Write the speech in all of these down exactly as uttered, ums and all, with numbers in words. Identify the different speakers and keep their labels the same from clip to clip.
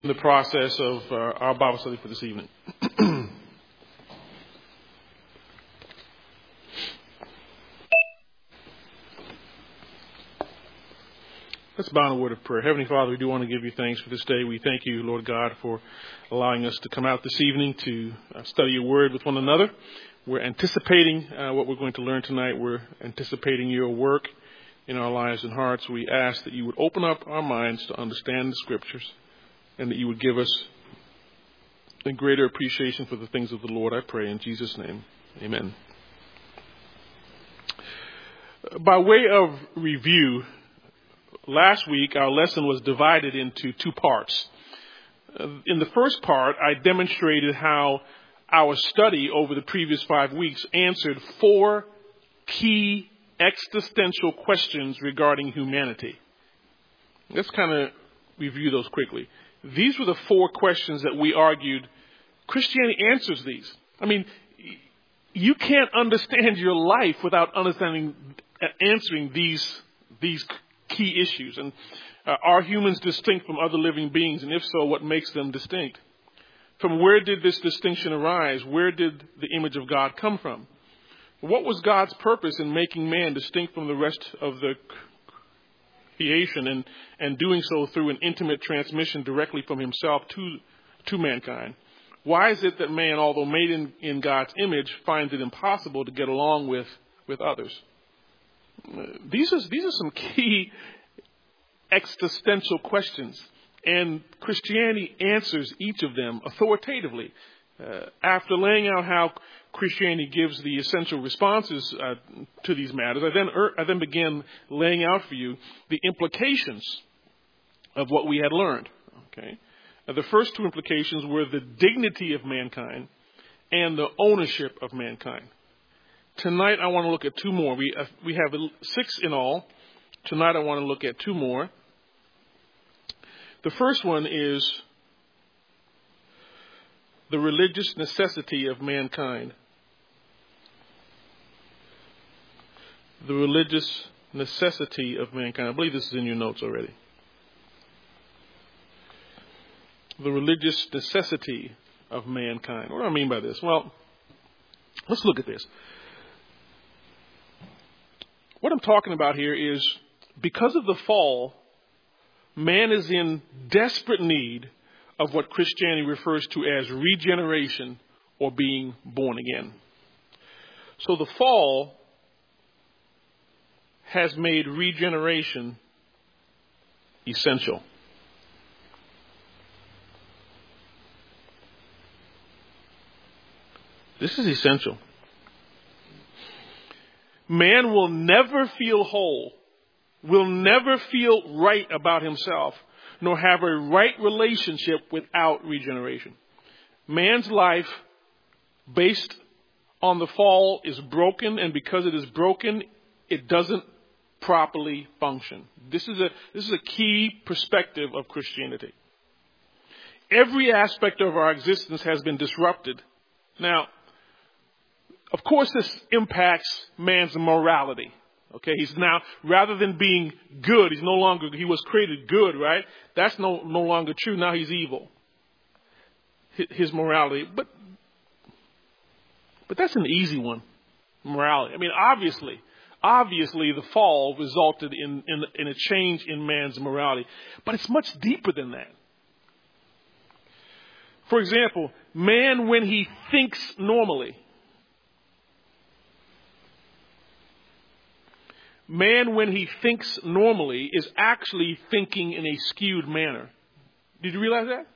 Speaker 1: in the process of uh, our Bible study for this evening. Let's bow in a word of prayer. Heavenly Father, we do want to give you thanks for this day. We thank you, Lord God, for allowing us to come out this evening to uh, study your word with one another. We're anticipating uh, what we're going to learn tonight. We're anticipating your work in our lives and hearts. We ask that you would open up our minds to understand the scriptures and that you would give us a greater appreciation for the things of the Lord. I pray in Jesus' name. Amen. By way of review, last week our lesson was divided into two parts. In the first part, I demonstrated how our study over the previous five weeks answered four key existential questions regarding humanity. Let's kind of review those quickly. These were the four questions that we argued Christianity answers these. I mean, you can't understand your life without understanding, answering these these key issues. And uh, are humans distinct from other living beings? And if so, what makes them distinct? From where did this distinction arise? Where did the image of God come from? What was God's purpose in making man distinct from the rest of the creation and, and doing so through an intimate transmission directly from himself to, to mankind? Why is it that man, although made in, in God's image, finds it impossible to get along with, with others? Uh, these are, these are some key existential questions, and Christianity answers each of them authoritatively. Uh, after laying out how Christianity gives the essential responses uh, to these matters, I then er, I then began laying out for you the implications of what we had learned. Okay, uh, the first two implications were the dignity of mankind and the ownership of mankind. Tonight I want to look at two more. We uh, we have six in all. Tonight I want to look at two more. The first one is the religious necessity of mankind. The religious necessity of mankind. I believe this is in your notes already. The religious necessity of mankind. What do I mean by this? Well, let's look at this. What I'm talking about here is because of the fall, man is in desperate need of what Christianity refers to as regeneration or being born again. So the fall has made regeneration essential. This is essential. Man will never feel whole, will never feel right about himself, nor have a right relationship without regeneration. Man's life, based on the fall, is broken, and because it is broken, it doesn't properly function. This is a this is a key perspective of Christianity. Every aspect of our existence has been disrupted. Now, of course, this impacts man's morality. Okay, he's now, rather than being good, he's no longer, he was created good, right? That's no, no longer true. Now he's evil. His morality. But, but that's an easy one. Morality. I mean, obviously, obviously the fall resulted in, in, in a change in man's morality. But it's much deeper than that. For example, man, when he thinks normally, Man, when he thinks normally, is actually thinking in a skewed manner. Did you realize that?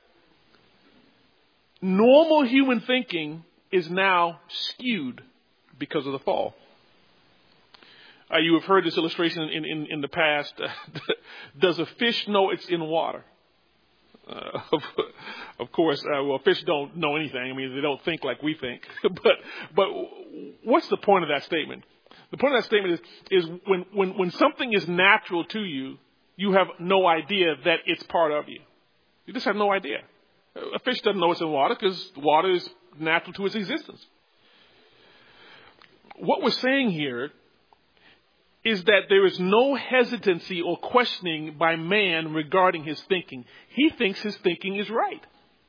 Speaker 1: Normal human thinking is now skewed because of the fall. Uh, you have heard this illustration in, in, in the past. Does a fish know it's in water? Uh, of, of course, uh, well, fish don't know anything. I mean, they don't think like we think. but but what's the point of that statement? The point of that statement is, is when, when, when something is natural to you, you have no idea that it's part of you. You just have no idea. A fish doesn't know it's in water because water is natural to its existence. What we're saying here is that there is no hesitancy or questioning by man regarding his thinking. He thinks his thinking is right.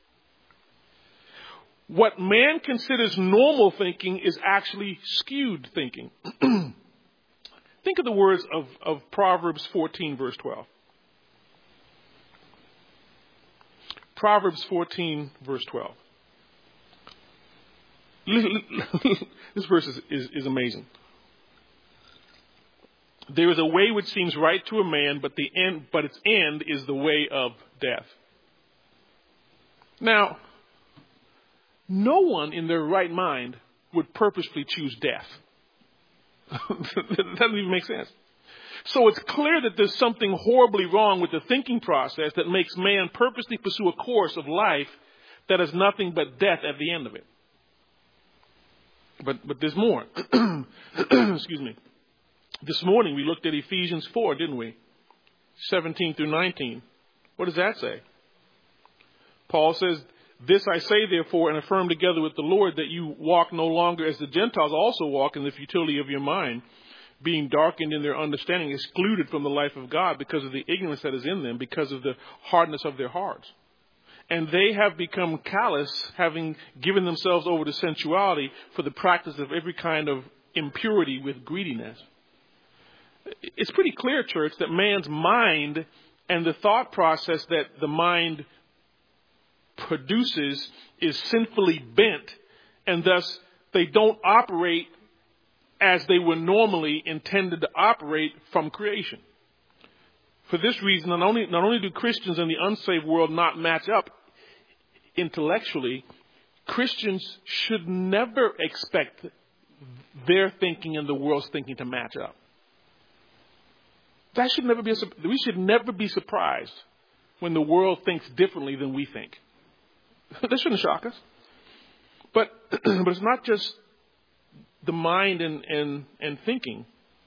Speaker 1: What man considers normal thinking is actually skewed thinking. Think of the words of, of Proverbs fourteen, verse twelve. Proverbs fourteen, verse twelve. This verse is, is, is amazing. There is a way which seems right to a man, but the end, but its end is the way of death. Now, no one in their right mind would purposefully choose death. That doesn't even make sense. So it's clear that there's something horribly wrong with the thinking process that makes man purposely pursue a course of life that has nothing but death at the end of it. But but there's more. Excuse me. This morning we looked at Ephesians four, didn't we? seventeen through nineteen. What does that say? Paul says, "This I say, therefore, and affirm together with the Lord, that you walk no longer as the Gentiles also walk in the futility of your mind, being darkened in their understanding, excluded from the life of God because of the ignorance that is in them, because of the hardness of their hearts. And they have become callous, having given themselves over to sensuality for the practice of every kind of impurity with greediness." It's pretty clear, church, that man's mind and the thought process that the mind produces is sinfully bent, and thus they don't operate as they were normally intended to operate from creation. For this reason, not only, not only do Christians in the unsaved world not match up intellectually, Christians should never expect their thinking and the world's thinking to match up. That should never be a, we should never be surprised when the world thinks differently than we think. That shouldn't shock us. But but it's not just the mind and, and, and thinking.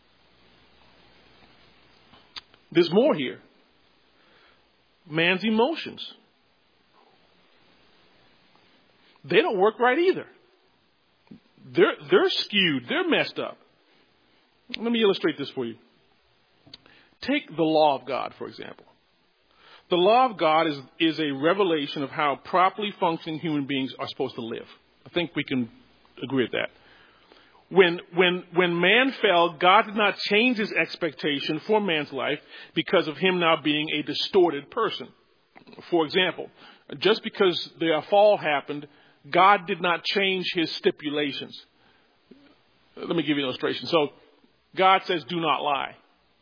Speaker 1: There's more here. Man's emotions. They don't work right either. They're they're skewed. They're messed up. Let me illustrate this for you. Take the law of God, for example. The law of God is, is a revelation of how properly functioning human beings are supposed to live. I think we can agree with that. When, when, when man fell, God did not change his expectation for man's life because of him now being a distorted person. For example, just because the fall happened, God did not change his stipulations. Let me give you an illustration. So God says, do not lie.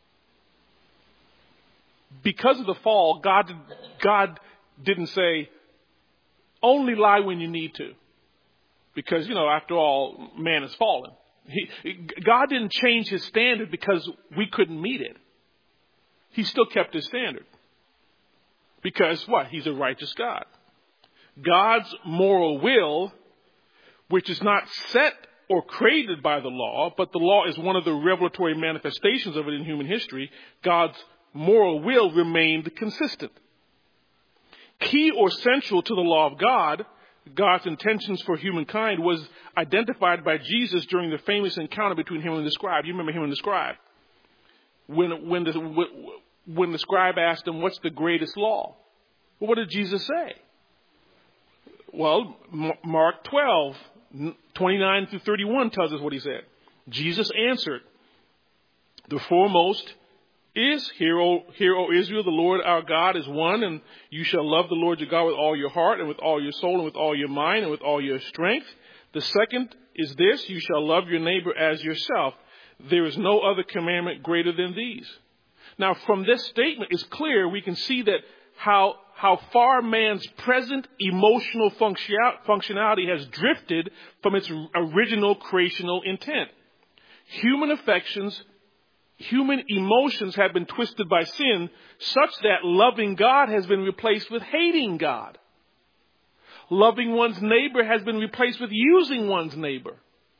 Speaker 1: Because of the fall, God, God didn't say, only lie when you need to. Because, you know, after all, man has fallen. He, God didn't change his standard because we couldn't meet it. He still kept his standard. Because what? He's a righteous God. God's moral will, which is not set or created by the law, but the law is one of the revelatory manifestations of it in human history, God's moral will remained consistent. Key or central to the law of God, God's intentions for humankind, was identified by Jesus during the famous encounter between him and the scribe. You remember him and the scribe. When, when, the, when the scribe asked him, what's the greatest law? Well, what did Jesus say? Well, Mark twelve, twenty-nine through thirty-one tells us what he said. Jesus answered, the foremost is, hear, O, hear, O Israel, the Lord our God is one, and you shall love the Lord your God with all your heart and with all your soul and with all your mind and with all your strength. The second is this, you shall love your neighbor as yourself. There is no other commandment greater than these. Now, from this statement, it's clear we can see that how, how far man's present emotional functionality has drifted from its original creational intent. Human affections, human emotions have been twisted by sin such that loving God has been replaced with hating God. Loving one's neighbor has been replaced with using one's neighbor.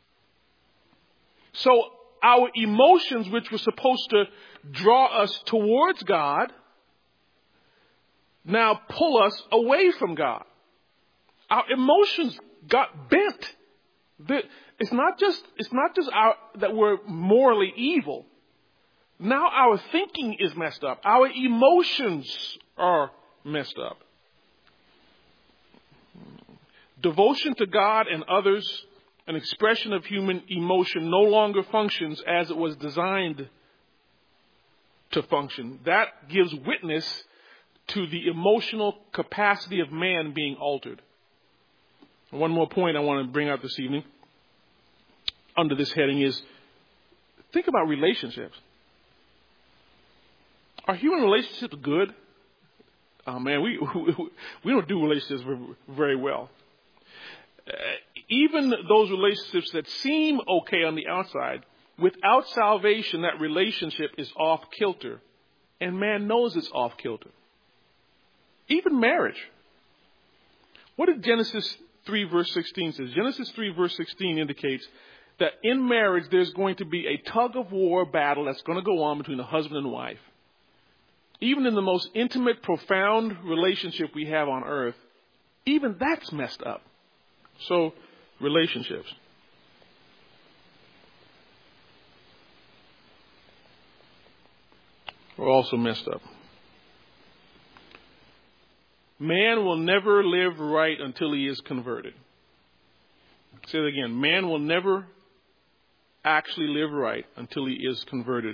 Speaker 1: So our emotions, which were supposed to draw us towards God, now pull us away from God. Our emotions got bent. It's not just, it's not just our, that we're morally evil. Now our thinking is messed up. Our emotions are messed up. Devotion to God and others, an expression of human emotion, no longer functions as it was designed to function. That gives witness to the emotional capacity of man being altered. One more point I want to bring out this evening under this heading is, think about relationships. Are human relationships good? Oh man, we we don't do relationships very well. Uh, even those relationships that seem okay on the outside, without salvation, that relationship is off kilter, and man knows it's off kilter. Even marriage. What did Genesis three verse sixteen says? Genesis three verse sixteen indicates that in marriage there's going to be a tug of war battle that's going to go on between the husband and wife. Even in the most intimate, profound relationship we have on earth, even that's messed up. So, relationships. We're also messed up. Man will never live right until he is converted. Say it again. Man will never actually live right until he is converted.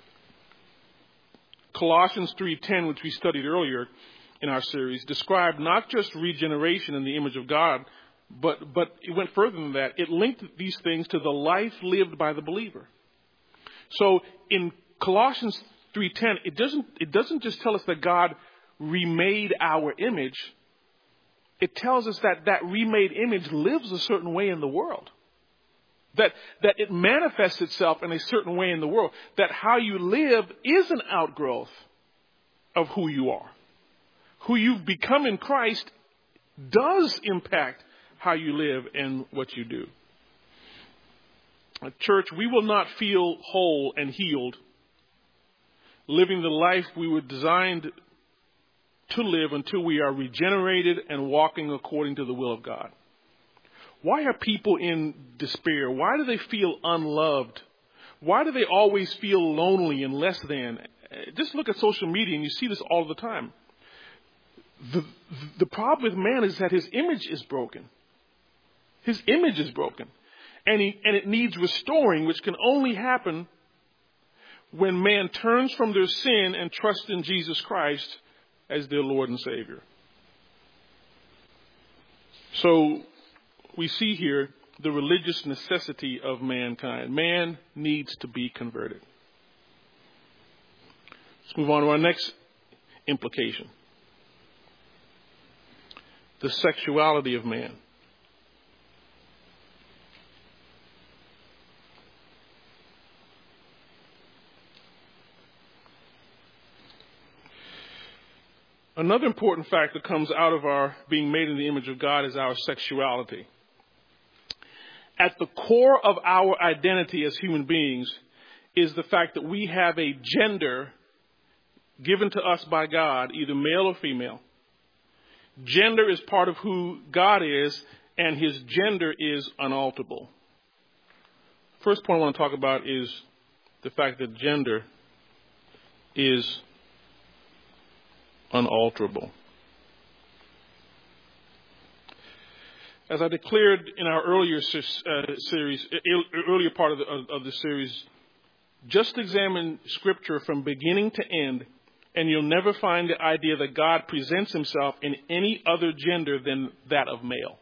Speaker 1: Colossians three ten, which we studied earlier in our series, described not just regeneration in the image of God, but, but it went further than that. It linked these things to the life lived by the believer. So in Colossians three ten, it doesn't, it doesn't just tell us that God remade our image. It tells us that that remade image lives a certain way in the world. That, that it manifests itself in a certain way in the world. That how you live is an outgrowth of who you are. Who you've become in Christ does impact how you live and what you do. Church, we will not feel whole and healed living the life we were designed to live until we are regenerated and walking according to the will of God. Why are people in despair? Why do they feel unloved? Why do they always feel lonely and less than? Just look at social media and you see this all the time. The, the problem with man is that his image is broken. His image is broken. And, he, and it needs restoring, which can only happen when man turns from their sin and trusts in Jesus Christ as their Lord and Savior. So we see here the religious necessity of mankind. Man needs to be converted. Let's move on to our next implication. The sexuality of man. Another important fact that comes out of our being made in the image of God is our sexuality. At the core of our identity as human beings is the fact that we have a gender given to us by God, either male or female. Gender is part of who God is, and his gender is unalterable. First point I want to talk about is the fact that gender is unalterable. As I declared in our earlier uh, series, earlier part of the, of the series, just examine Scripture from beginning to end, and you'll never find the idea that God presents himself in any other gender than that of male.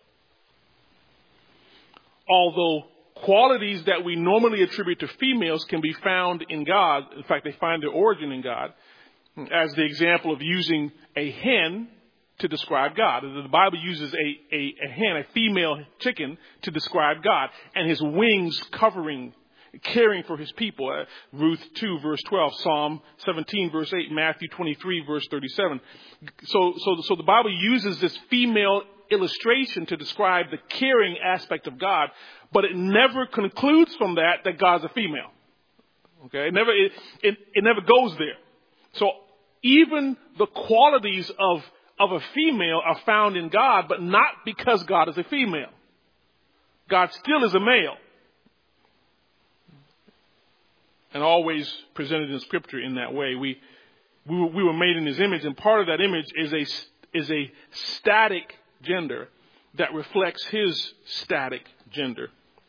Speaker 1: Although qualities that we normally attribute to females can be found in God, in fact, they find their origin in God, as the example of using a hen to describe God. The Bible uses a, a, a hen, a female chicken, to describe God, and his wings covering, caring for his people. Uh, Ruth two, verse twelve, Psalm seventeen, verse eight, Matthew twenty-three, verse thirty-seven. So, so, so the Bible uses this female illustration to describe the caring aspect of God, but it never concludes from that that God's a female. Okay, it never, it, it, it never goes there. So even the qualities of, of a female are found in God, but not because God is a female. God still is a male. and always presented in Scripture in that way. We we were, we were made in His image, and part of that image is a is a static gender that reflects His static gender.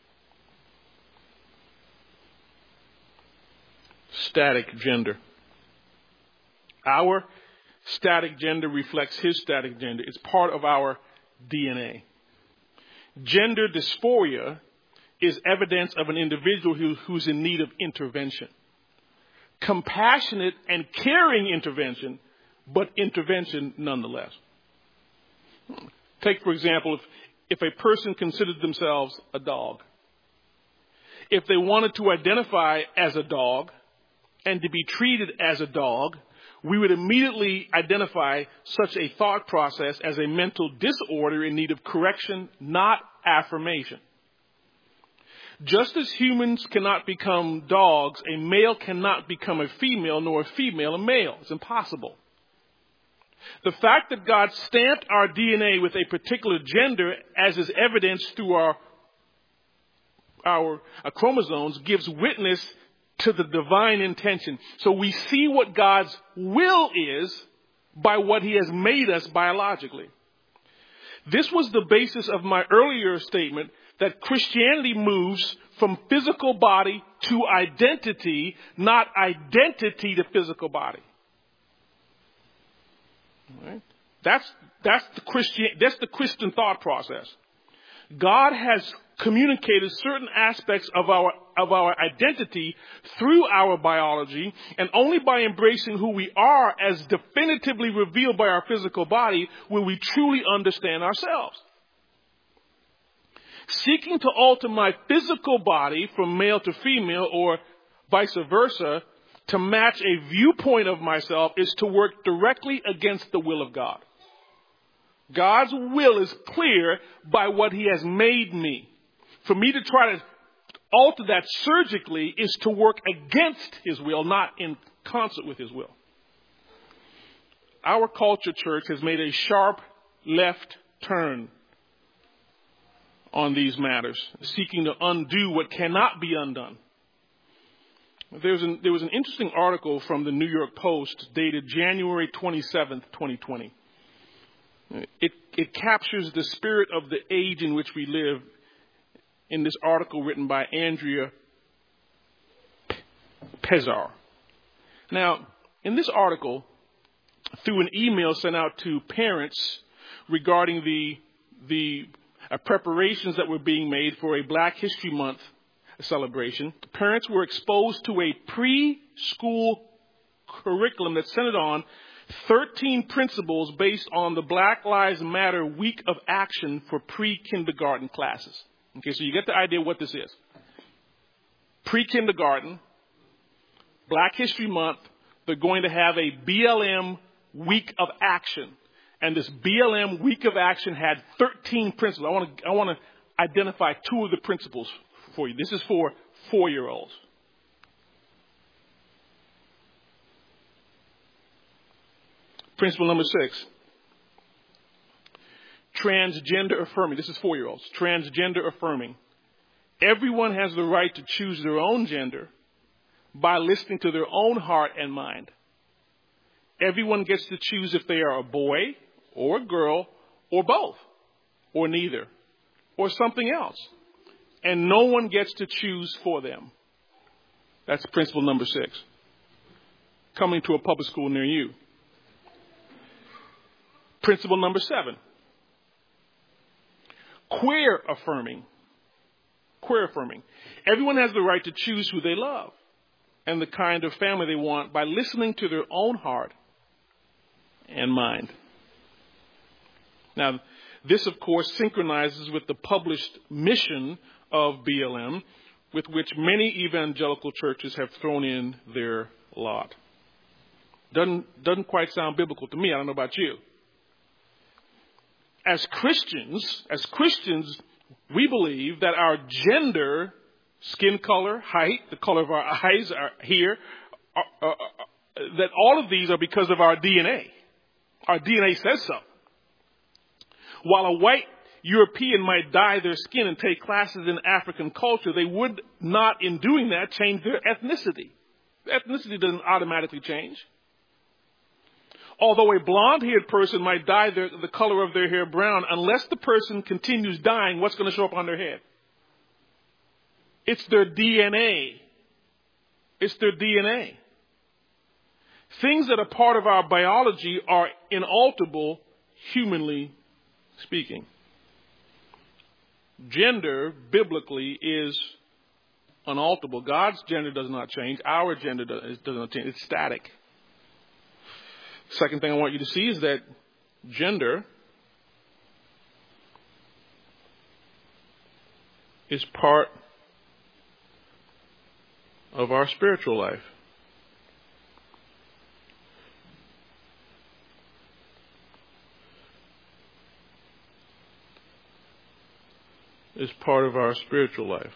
Speaker 1: Static gender. Our static gender reflects His static gender. It's part of our D N A. Gender dysphoria is evidence of an individual who, who's in need of intervention. Compassionate and caring intervention, but intervention nonetheless. Take, for example, if, if a person considered themselves a dog. If they wanted to identify as a dog and to be treated as a dog, we would immediately identify such a thought process as a mental disorder in need of correction, not affirmation. Just as humans cannot become dogs, a male cannot become a female, nor a female a male. It's impossible. The fact that God stamped our D N A with a particular gender, as is evidenced through our, our, our chromosomes, gives witness to the divine intention. So we see what God's will is by what He has made us biologically. This was the basis of my earlier statement that Christianity moves from physical body to identity, not identity to physical body. All right? That's that's the Christian that's the Christian thought process. God has communicated certain aspects of our of our identity through our biology, and only by embracing who we are as definitively revealed by our physical body will we truly understand ourselves. Seeking to alter my physical body from male to female or vice versa to match a viewpoint of myself is to work directly against the will of God. God's will is clear by what He has made me. For me to try to alter that surgically is to work against His will, not in concert with His will. Our culture, church, has made a sharp left turn on these matters, seeking to undo what cannot be undone. There's an, there was an interesting article from the New York Post dated January twenty-seventh, twenty twenty. It, it captures the spirit of the age in which we live in this article written by Andrea Pesar. Now, in this article, through an email sent out to parents regarding the the uh, preparations that were being made for a Black History Month celebration, parents were exposed to a preschool curriculum that centered on thirteen principles based on the Black Lives Matter week of action for pre-kindergarten classes. Okay, so you get the idea what this is. Pre-kindergarten, Black History Month, they're going to have a B L M week of action. And this B L M week of action had thirteen principles. I want to I want to identify two of the principles for you. This is for four-year-olds. Principle number six. Transgender affirming. This is four-year-olds. Transgender affirming. Everyone has the right to choose their own gender by listening to their own heart and mind. Everyone gets to choose if they are a boy or a girl or both or neither or something else. And no one gets to choose for them. That's principle number six. Coming to a public school near you. Principle number seven. Queer affirming. Queer affirming. Everyone has the right to choose who they love and the kind of family they want by listening to their own heart and mind. Now, this, of course, synchronizes with the published mission of B L M, with which many evangelical churches have thrown in their lot. Doesn't, doesn't quite sound biblical to me. I don't know about you. As Christians, as Christians, we believe that our gender, skin color, height, the color of our eyes, our hair, are, are, are, that all of these are because of our D N A. Our D N A says so. While a white European might dye their skin and take classes in African culture, they would not, in doing that, change their ethnicity. Ethnicity doesn't automatically change. Although a blonde-haired person might dye their, the color of their hair brown, unless the person continues dyeing, what's going to show up on their head? It's their D N A. It's their D N A. Things that are part of our biology are inalterable, humanly speaking. Gender, biblically, is unalterable. God's gender does not change. Our gender does, does not change. It's static. Second thing I want you to see is that gender is part of our spiritual life. Is part of our spiritual life.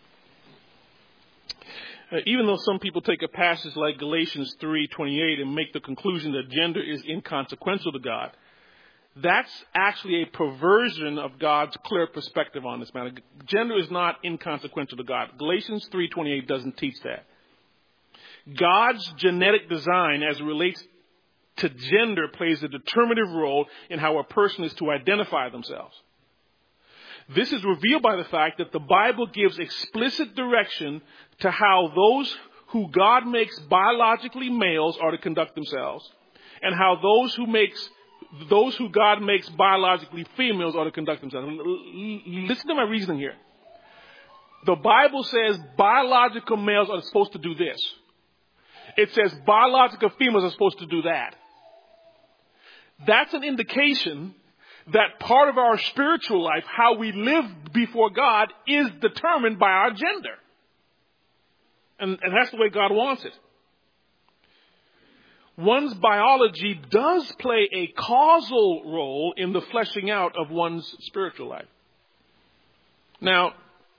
Speaker 1: Uh, even though some people take a passage like Galatians three twenty-eight and make the conclusion that gender is inconsequential to God, that's actually a perversion of God's clear perspective on this matter. Gender is not inconsequential to God. Galatians three twenty-eight doesn't teach that. God's genetic design as it relates to gender plays a determinative role in how a person is to identify themselves. This is revealed by the fact that the Bible gives explicit direction to how those who God makes biologically males are to conduct themselves, and how those who makes those who God makes biologically females are to conduct themselves. Listen to my reasoning here. The Bible says biological males are supposed to do this. It says biological females are supposed to do that. That's an indication that part of our spiritual life, how we live before God, is determined by our gender. And, and that's the way God wants it. One's biology does play a causal role in the fleshing out of one's spiritual life. Now,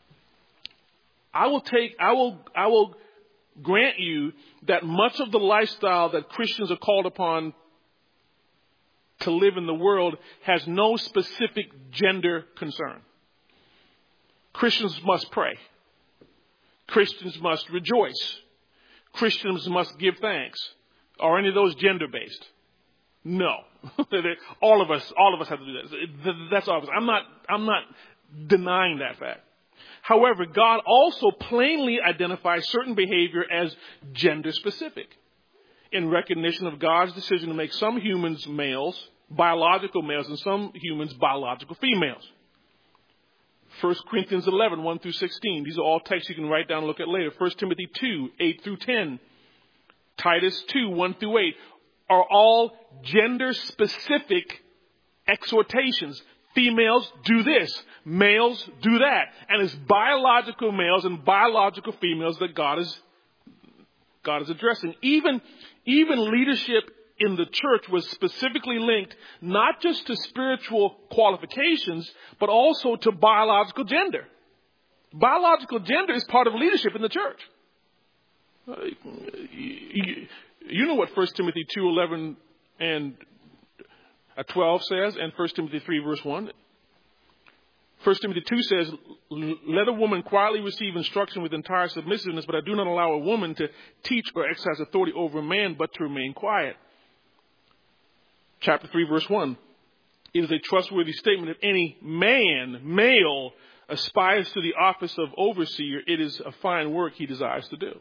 Speaker 1: I will take, I will, I will grant you that much of the lifestyle that Christians are called upon to live in the world has no specific gender concern. Christians must pray. Christians must rejoice. Christians must give thanks. Are any of those gender-based? No. all of us, all of us have to do that. That's obvious. I'm not, I'm not denying that fact. However, God also plainly identifies certain behavior as gender-specific, in recognition of God's decision to make some humans males, biological males, and some humans biological females. First Corinthians eleven, one through sixteen. These are all texts you can write down and look at later. First Timothy two, eight through ten. Titus two, one through eight are all gender-specific exhortations. Females, do this. Males, do that. And it's biological males and biological females that God is God is addressing. Even, even leadership in the church was specifically linked not just to spiritual qualifications, but also to biological gender. Biological gender is part of leadership in the church. Uh, you, you know what First Timothy two, eleven and twelve says, and First Timothy three, verse one. First Timothy two says, let a woman quietly receive instruction with entire submissiveness, but I do not allow a woman to teach or exercise authority over a man, but to remain quiet. Chapter three, verse one. It is a trustworthy statement. If any man, male, aspires to the office of overseer, it is a fine work he desires to do.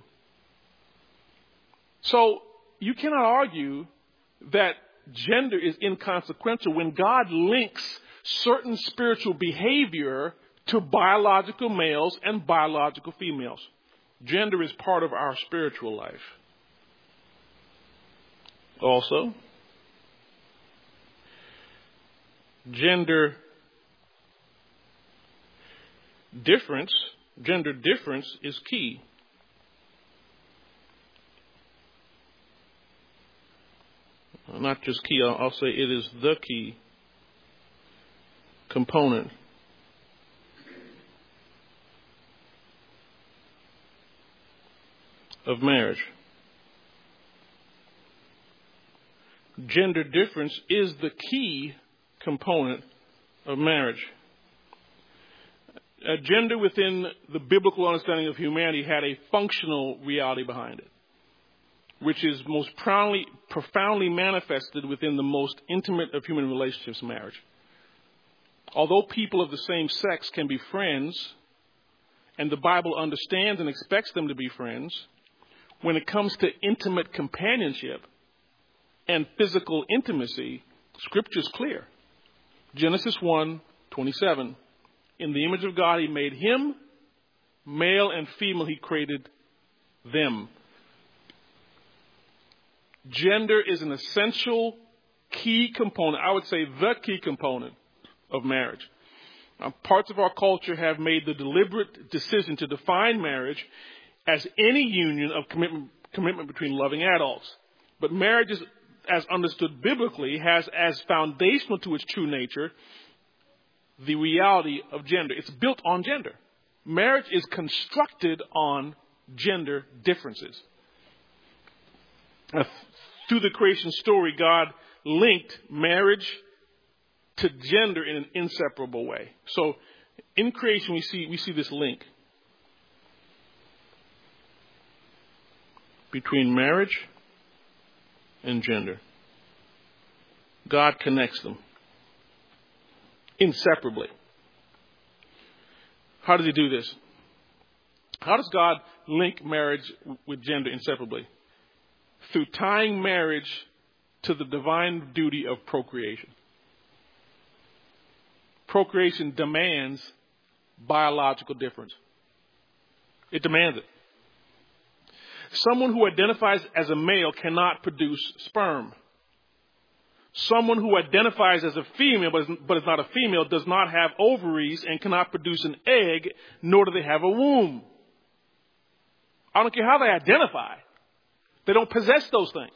Speaker 1: So you cannot argue that gender is inconsequential when God links certain spiritual behavior to biological males and biological females. Gender is part of our spiritual life. Also, gender difference, gender difference is key. Not just key, I'll, I'll say it is the key component of marriage. Gender difference is the key component of marriage. Uh, gender within the biblical understanding of humanity had a functional reality behind it. which is most profoundly, profoundly manifested within the most intimate of human relationships, marriage. Although people of the same sex can be friends, and the Bible understands and expects them to be friends, when it comes to intimate companionship and physical intimacy, Scripture is clear. Genesis one twenty-seven. In the image of God, he made him, male and female, he created them. Gender is an essential key component, I would say the key component of marriage. Now, parts of our culture have made the deliberate decision to define marriage as any union of commitment, commitment between loving adults. But marriage, is, as understood biblically, has as foundational to its true nature the reality of gender. It's built on gender. Marriage is constructed on gender differences. Uh, through the creation story, God linked marriage to gender in an inseparable way. So in creation, we see we see this link between marriage and gender. God connects them inseparably. How does he do this? How does God link marriage with gender inseparably? Through tying marriage to the divine duty of procreation. Procreation demands biological difference. It demands it. Someone who identifies as a male cannot produce sperm. Someone who identifies as a female but is, but is not a female does not have ovaries and cannot produce an egg, nor do they have a womb. I don't care how they identify. They don't possess those things.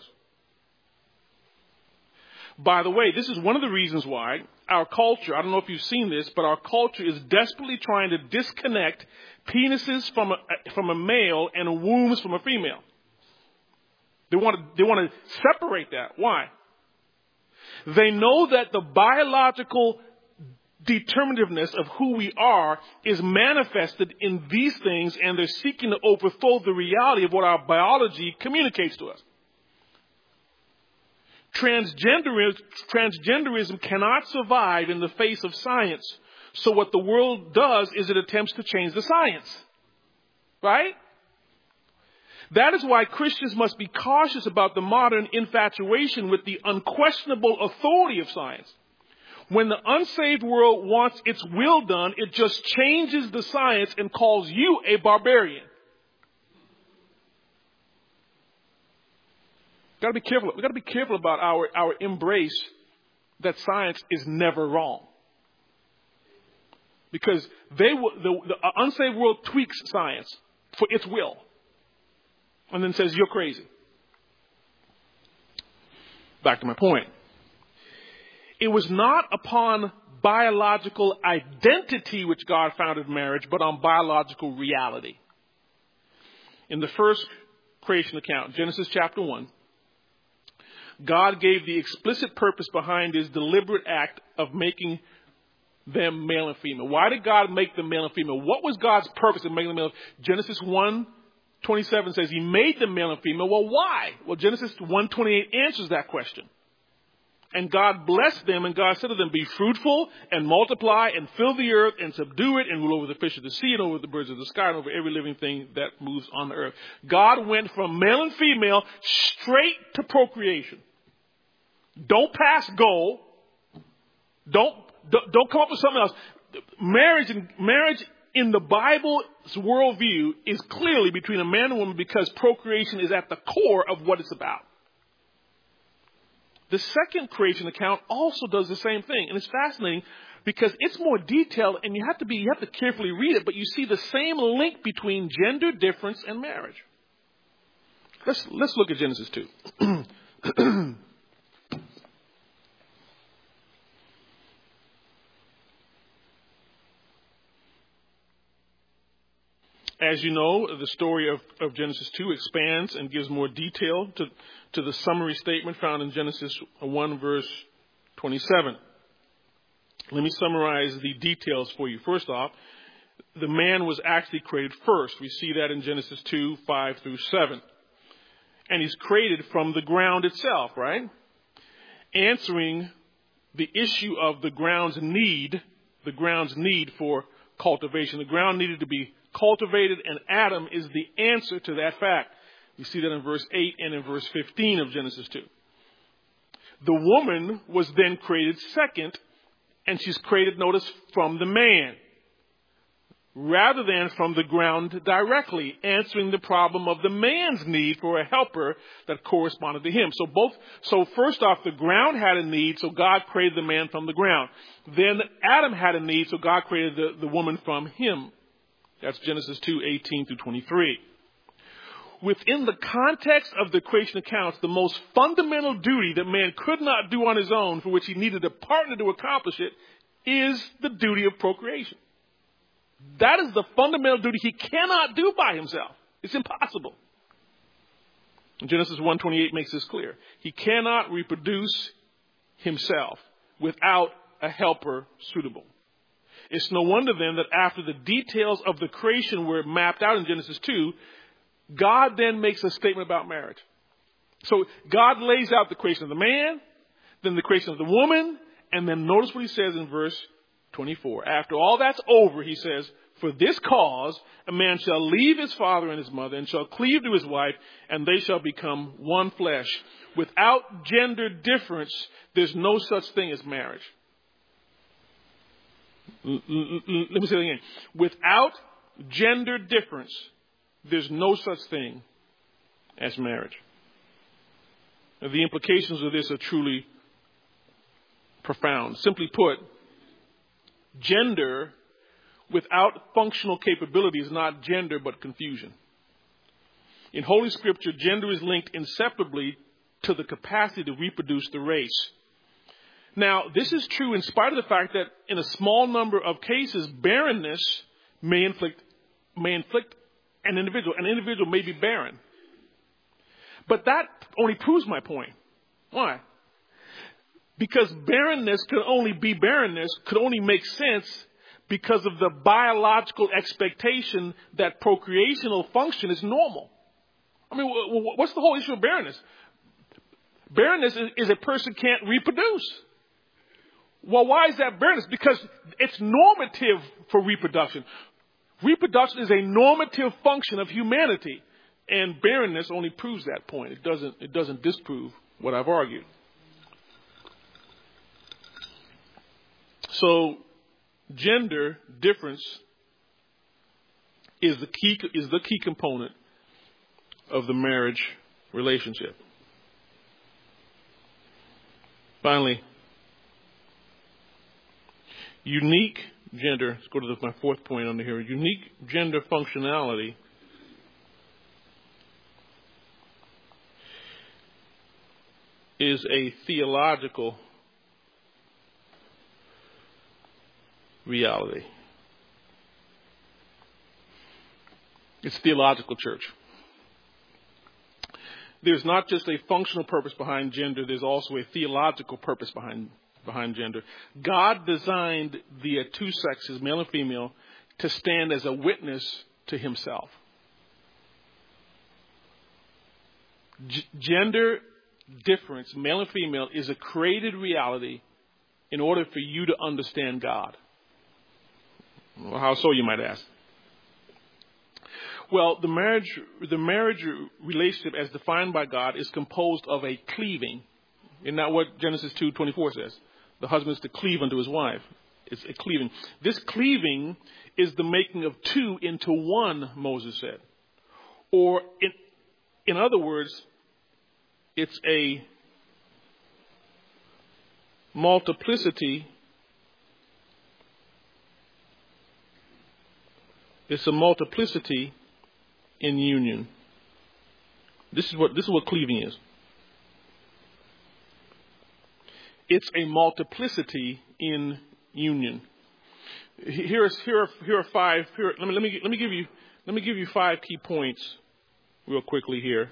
Speaker 1: By the way, this is one of the reasons why our culture, I don't know if you've seen this, but our culture is desperately trying to disconnect penises from a, from a male and wombs from a female. They want to, they want to separate that. Why? They know that the biological determinativeness of who we are is manifested in these things, and they're seeking to overthrow the reality of what our biology communicates to us. Transgenderism, transgenderism cannot survive in the face of science. So what the world does is it attempts to change the science. Right? That is why Christians must be cautious about the modern infatuation with the unquestionable authority of science. When the unsaved world wants its will done, it just changes the science and calls you a barbarian. Got to be careful. We've got to be careful about our, our embrace that science is never wrong. Because they will, the, the unsaved world tweaks science for its will. And then says, you're crazy. Back to my point. It was not upon biological identity which God founded marriage, but on biological reality. In the first creation account, Genesis chapter one, God gave the explicit purpose behind his deliberate act of making them male and female. Why did God make them male and female? What was God's purpose in making them male? Genesis one twenty-seven says he made them male and female. Well, why? Well, Genesis one twenty-eight answers that question. And God blessed them, and God said to them, be fruitful and multiply and fill the earth and subdue it and rule over the fish of the sea and over the birds of the sky and over every living thing that moves on the earth. God went from male and female straight to procreation. Don't pass go. Don't, don't come up with something else. Marriage and marriage in the Bible's worldview is clearly between a man and woman because procreation is at the core of what it's about. The second creation account also does the same thing. And it's fascinating because it's more detailed and you have to be, you have to carefully read it, but you see the same link between gender difference and marriage. Let's, let's look at Genesis two. As you know, the story of, of Genesis two expands and gives more detail to, to the summary statement found in Genesis one, verse twenty-seven. Let me summarize the details for you. First off, the man was actually created first. We see that in Genesis two, five through seven. and he's created from the ground itself, right? Answering the issue of the ground's need, the ground's need for cultivation. The ground needed to be cultivated, and Adam is the answer to that fact. You see that in verse eight and in verse fifteen of Genesis two. The woman was then created second, and she's created, notice, from the man, rather than from the ground directly, answering the problem of the man's need for a helper that corresponded to him. So both, so first off, the ground had a need, so God created the man from the ground. Then Adam had a need, so God created the, the woman from him. That's Genesis two, eighteen through twenty-three. Within the context of the creation accounts, the most fundamental duty that man could not do on his own, for which he needed a partner to accomplish it, is the duty of procreation. That is the fundamental duty he cannot do by himself. It's impossible. Genesis one twenty-eight makes this clear. He cannot reproduce himself without a helper suitable. It's no wonder then that after the details of the creation were mapped out in Genesis two, God then makes a statement about marriage. So God lays out the creation of the man, then the creation of the woman, and then notice what he says in verse twenty-four. After all that's over, he says, for this cause, a man shall leave his father and his mother and shall cleave to his wife, and they shall become one flesh. Without gender difference, there's no such thing as marriage. Let me say it again. Without gender difference, there's no such thing as marriage. Now, the implications of this are truly profound. Simply put, gender without functional capability is not gender but confusion. In Holy Scripture, gender is linked inseparably to the capacity to reproduce the race. Now, this is true in spite of the fact that in a small number of cases, barrenness may inflict, may inflict an individual. An individual may be barren. But that only proves my point. Why? Because barrenness could only be barrenness, could only make sense because of the biological expectation that procreational function is normal. I mean, what's the whole issue of barrenness? Barrenness is a person can't reproduce. Well, why is that barrenness? Because it's normative for reproduction. Reproduction is a normative function of humanity, and barrenness only proves that point. It doesn't, it doesn't disprove what I've argued. So, gender difference is the key, is the key component of the marriage relationship. Finally, unique gender, let's go to the, my fourth point under here. Unique gender functionality is a theological reality. It's theological, church. There's not just a functional purpose behind gender, there's also a theological purpose behind behind gender. God designed the uh, two sexes, male and female, to stand as a witness to himself. G- gender difference, male and female, is a created reality in order for you to understand God. Well, how so, you might ask? Well, the marriage, the marriage relationship as defined by God is composed of a cleaving. Isn't that what Genesis two twenty-four says? The husband is to cleave unto his wife. It's a cleaving. This cleaving is the making of two into one, Moses said. Or, in, in other words, it's a multiplicity. It's a multiplicity in union. This is what this is what cleaving is. It's a multiplicity in union. Here are here are, here are five. Here, let me let me let me give you let me give you five key points, real quickly here.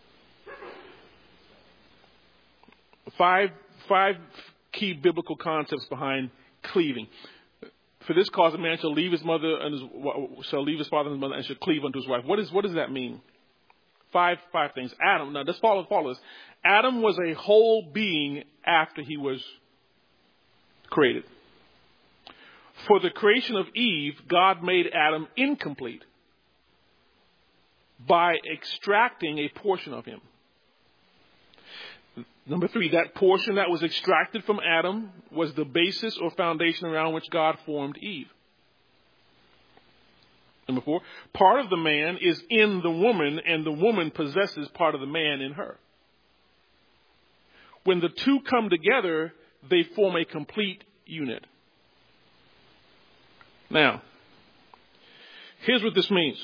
Speaker 1: Five five key biblical concepts behind cleaving. For this cause, a man shall leave his mother and his, shall leave his father and his mother and shall cleave unto his wife. What is what does that mean? Five, five things. Adam, now let's follow, follow this. Adam was a whole being after he was created. For the creation of Eve, God made Adam incomplete by extracting a portion of him. Number three, that portion that was extracted from Adam was the basis or foundation around which God formed Eve. Number four, part of the man is in the woman, and the woman possesses part of the man in her. When the two come together, they form a complete unit. Now, here's what this means.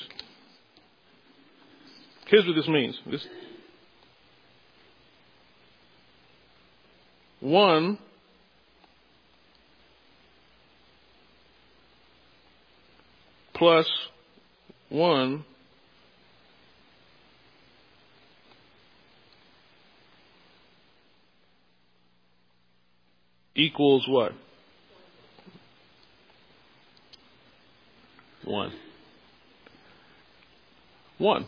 Speaker 1: Here's what this means. This one plus one equals what? One. One.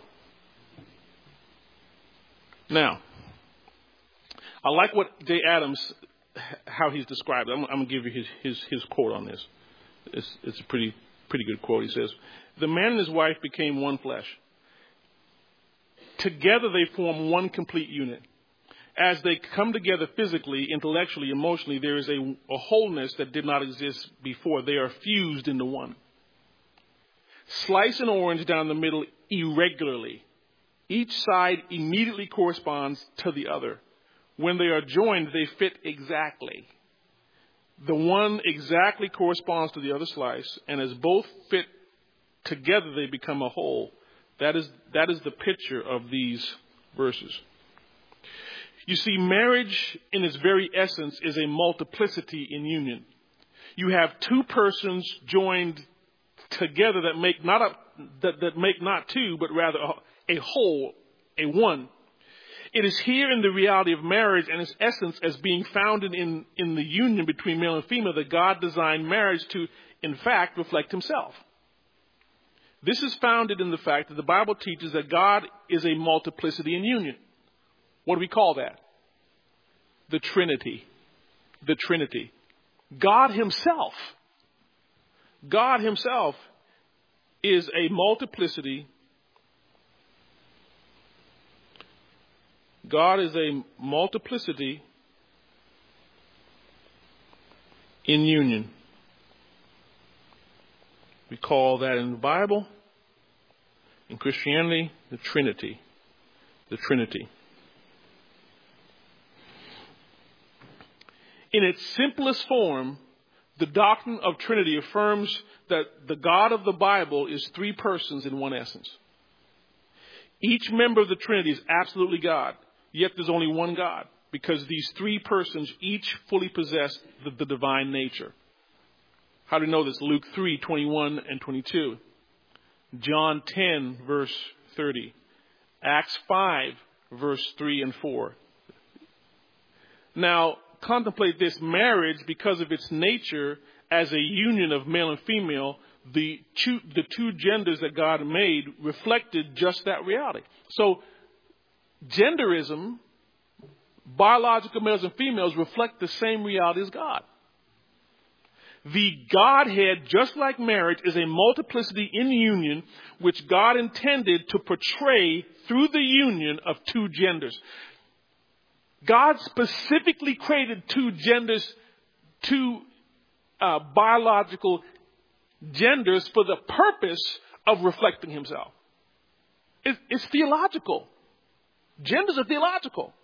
Speaker 1: Now, I like what Jay Adams, how he's described it. I'm, I'm going to give you his, his, his quote on this. It's, it's a pretty, pretty good quote. He says, "The man and his wife became one flesh. Together they form one complete unit. As they come together physically, intellectually, emotionally, there is a, a wholeness that did not exist before. They are fused into one. Slice an orange down the middle irregularly. Each side immediately corresponds to the other. When they are joined, they fit exactly. The one exactly corresponds to the other slice, and as both fit together, they become a whole." That is, that is the picture of these verses. You see, marriage in its very essence is a multiplicity in union. You have two persons joined together that make not a, that, that make not two, but rather a, a whole, a one. It is here in the reality of marriage and its essence as being founded in, in the union between male and female that God designed marriage to, in fact, reflect himself. This is founded in the fact that the Bible teaches that God is a multiplicity in union. What do we call that? The Trinity. The Trinity. God himself. God himself is a multiplicity. God is a multiplicity in union. We call that in the Bible, in Christianity, the Trinity. The Trinity. In its simplest form, the doctrine of Trinity affirms that the God of the Bible is three persons in one essence. Each member of the Trinity is absolutely God, yet there's only one God, because these three persons each fully possess the, the divine nature. How do we know this? Luke three, twenty-one and twenty-two. John ten, verse thirty. Acts five, verse three and four. Now, contemplate this. Marriage, because of its nature as a union of male and female, the two, the two genders that God made reflected just that reality. So, genderism, biological males and females, reflect the same reality as God. The Godhead, just like marriage, is a multiplicity in union, which God intended to portray through the union of two genders. God specifically created two genders, two uh, biological genders for the purpose of reflecting himself. It, it's theological. Genders are theological.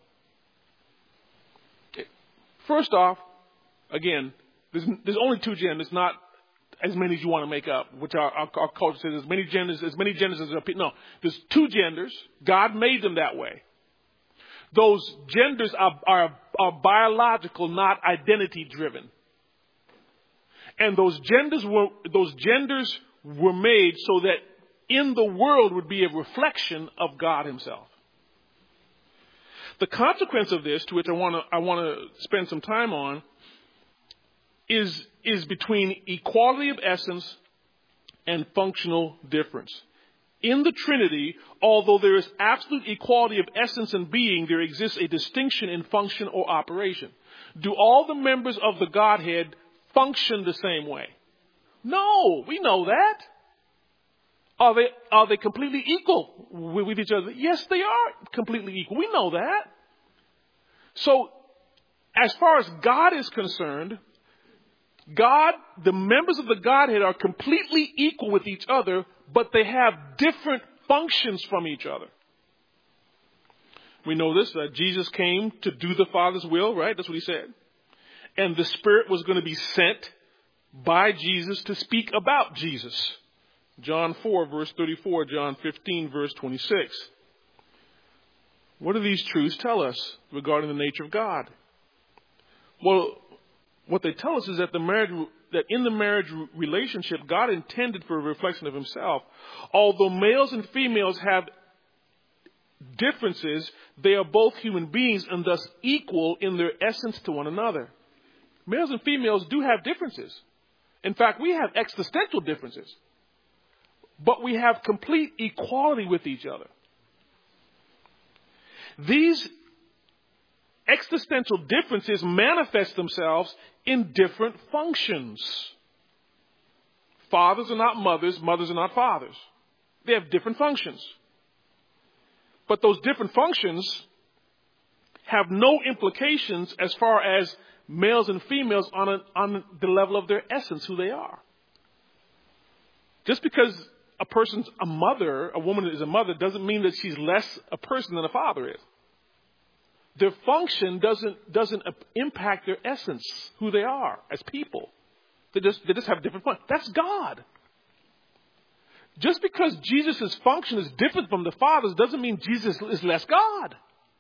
Speaker 1: First off, again, There's, there's only two genders, not as many as you want to make up, which our, our, our culture says as many genders, as many genders as there are people. No, there's two genders. God made them that way. Those genders are, are, are biological, not identity driven. And those genders were, those genders were made so that in the world would be a reflection of God himself. The consequence of this, to which I want to, I want to spend some time on, is is between equality of essence and functional difference. In the Trinity, although there is absolute equality of essence and being, there exists a distinction in function or operation. Do all the members of the Godhead function the same way? No, we know that. Are they, are they completely equal with, with each other? Yes, they are completely equal. We know that. So, as far as God is concerned, God, the members of the Godhead are completely equal with each other, but they have different functions from each other. We know this, that Jesus came to do the Father's will, right? That's what he said. And the Spirit was going to be sent by Jesus to speak about Jesus. John four, verse thirty-four, John fifteen, verse twenty-six. What do these truths tell us regarding the nature of God? Well, what they tell us is that the marriage, that in the marriage relationship, God intended for a reflection of himself. Although males and females have differences, they are both human beings and thus equal in their essence to one another. Males and females do have differences. In fact, we have existential differences. But we have complete equality with each other. These existential differences manifest themselves in different functions. Fathers are not mothers, mothers are not fathers. They have different functions. But those different functions have no implications as far as males and females on, a, on the level of their essence, who they are. Just because a person's a mother, a woman is a mother, doesn't mean that she's less a person than a father is. Their function doesn't doesn't impact their essence, who they are as people. They just they just have different functions. That's God. Just because Jesus' function is different from the Father's doesn't mean Jesus is less God.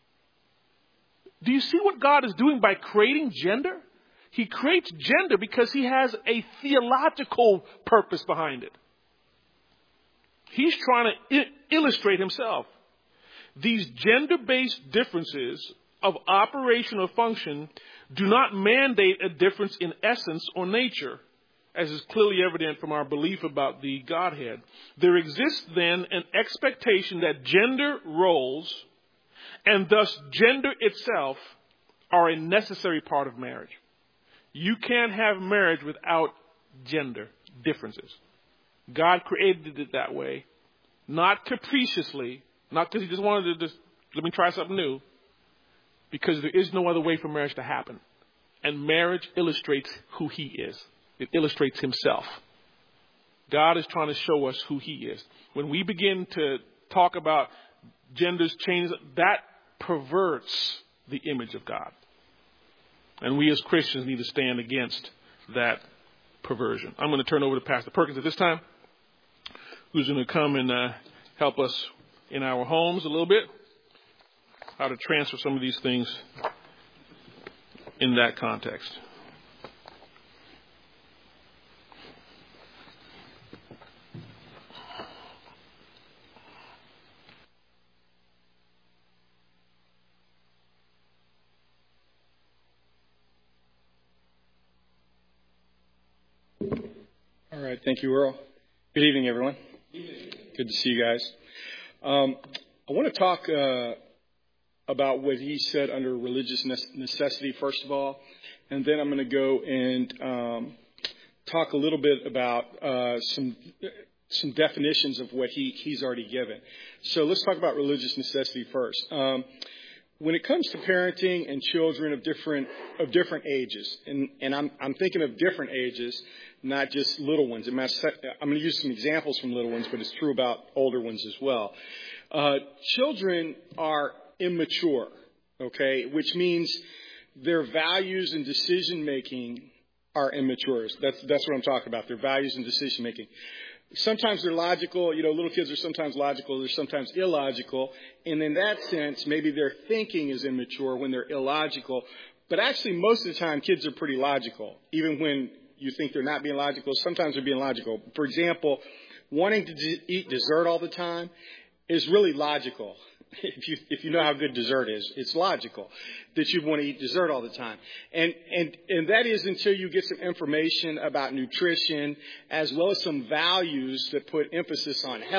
Speaker 1: Do you see what God is doing by creating gender? He creates gender because he has a theological purpose behind it. He's trying to I- illustrate himself. These gender-based differences of operation or function do not mandate a difference in essence or nature, as is clearly evident from our belief about the Godhead. There exists then an expectation that gender roles and thus gender itself are a necessary part of marriage. You can't have marriage without gender differences. God created it that way, not capriciously, not because he just wanted to just, let me try something new, because there is no other way for marriage to happen. And marriage illustrates who he is. It illustrates himself. God is trying to show us who he is. When we begin to talk about genders change, that perverts the image of God. And we as Christians need to stand against that perversion. I'm going to turn over to Pastor Perkins at this time, who's going to come and uh, help us in our homes a little bit, how to transfer some of these things in that context.
Speaker 2: All right. Thank you, Earl. Good evening, everyone. Good to see you guys. Um, I want to talk uh, about what he said under religious necessity, first of all, and then I'm going to go and um, talk a little bit about uh, some some definitions of what he, he's already given. So let's talk about religious necessity first. Um, when it comes to parenting and children of different of different ages, and, and I'm I'm thinking of different ages, not just little ones. I'm going to use some examples from little ones, but it's true about older ones as well. Uh, children are immature, okay, which means their values and decision making are immature. That's that's what I'm talking about. Their values and decision making. Sometimes they're logical. You know, little kids are sometimes logical. They're sometimes illogical. And in that sense, maybe their thinking is immature when they're illogical. But actually, most of the time, kids are pretty logical, even when you think they're not being logical. Sometimes they're being logical. For example, wanting to d- eat dessert all the time is really logical. If you if you know how good dessert is, it's logical that you want to eat dessert all the time. And and and that is until you get some information about nutrition as well as some values that put emphasis on health.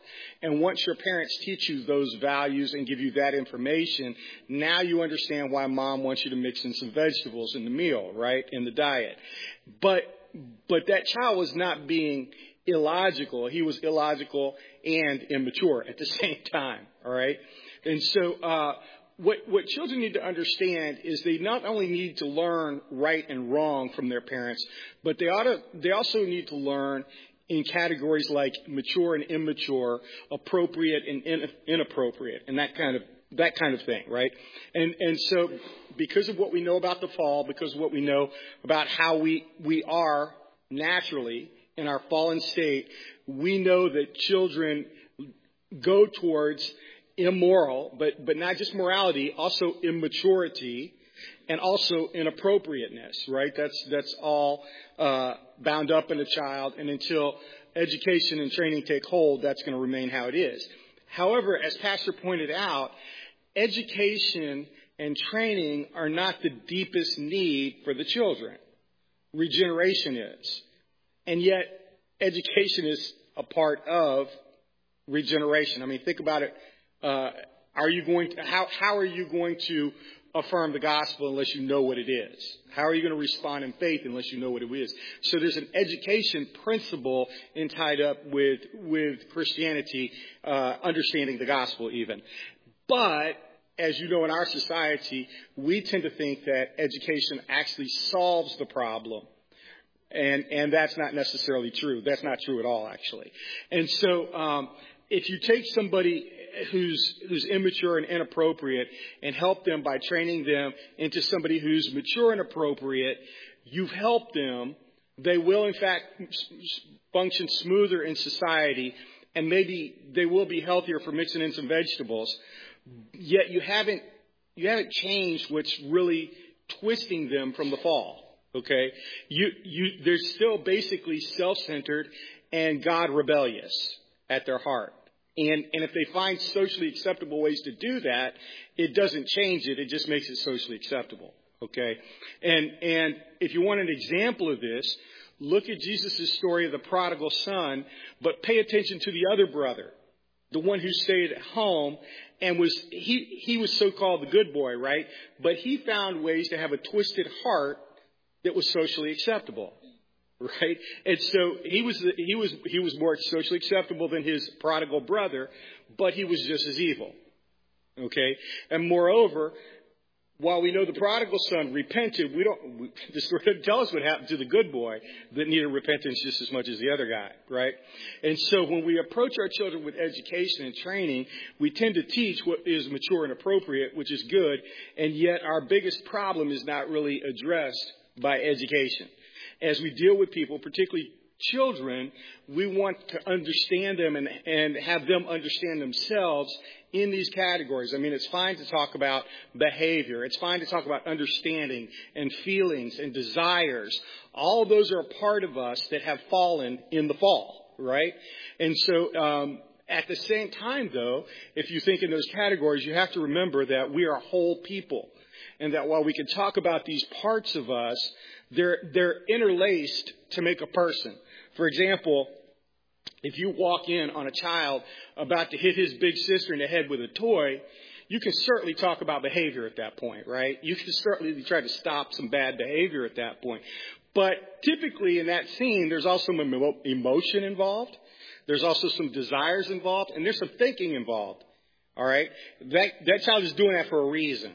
Speaker 2: And once your parents teach you those values and give you that information, now you understand why mom wants you to mix in some vegetables in the meal, right, in the diet. But but that child was not being illogical. He was illogical and immature at the same time, all right? And so uh What, what children need to understand is they not only need to learn right and wrong from their parents, but they ought to, they also need to learn in categories like mature and immature, appropriate and in, inappropriate, and that kind of that kind of thing, right? And and so because of what we know about the fall, because of what we know about how we we are naturally in our fallen state, we know that children go towards immoral, but but not just morality, also immaturity and also inappropriateness, right? That's that's all uh, bound up in a child, and until education and training take hold, that's going to remain how it is. However, as Pastor pointed out, education and training are not the deepest need for the children. Regeneration is. And yet, education is a part of regeneration. I mean, think about it. Uh, are you going to, how, how are you going to affirm the gospel unless you know what it is? How are you going to respond in faith unless you know what it is? So there's an education principle in tied up with, with Christianity, uh, understanding the gospel even. But, as you know, in our society, we tend to think that education actually solves the problem. And, and that's not necessarily true. That's not true at all, actually. And so, um, if you take somebody who's, who's immature and inappropriate and help them by training them into somebody who's mature and appropriate, you've helped them. They will, in fact, function smoother in society, and maybe they will be healthier for mixing in some vegetables. Yet you haven't, you haven't changed what's really twisting them from the fall. Okay? You, you, they're still basically self-centered and God rebellious at their heart. And, and if they find socially acceptable ways to do that, it doesn't change it. It just makes it socially acceptable. Okay? And, and if you want an example of this, look at Jesus' story of the prodigal son, but pay attention to the other brother, the one who stayed at home and was, he, he was so-called the good boy, right? But he found ways to have a twisted heart that was socially acceptable, right? And so he was he was he was more socially acceptable than his prodigal brother, but he was just as evil. Okay, and moreover, while we know the prodigal son repented, we don't. We, the story doesn't tell us what happened to the good boy that needed repentance just as much as the other guy, right? And so when we approach our children with education and training, we tend to teach what is mature and appropriate, which is good, and yet our biggest problem is not really addressed by education. As we deal with people, particularly children, we want to understand them and, and have them understand themselves in these categories. I mean, it's fine to talk about behavior. It's fine to talk about understanding and feelings and desires. All of those are a part of us that have fallen in the fall, right? And so, um, at the same time, though, if you think in those categories, you have to remember that we are whole people. And that while we can talk about these parts of us, they're, they're interlaced to make a person. For example, if you walk in on a child about to hit his big sister in the head with a toy, you can certainly talk about behavior at that point, right? You can certainly try to stop some bad behavior at that point. But typically in that scene, there's also some emotion involved. There's also some desires involved. And there's some thinking involved. All right? That, that child is doing that for a reason.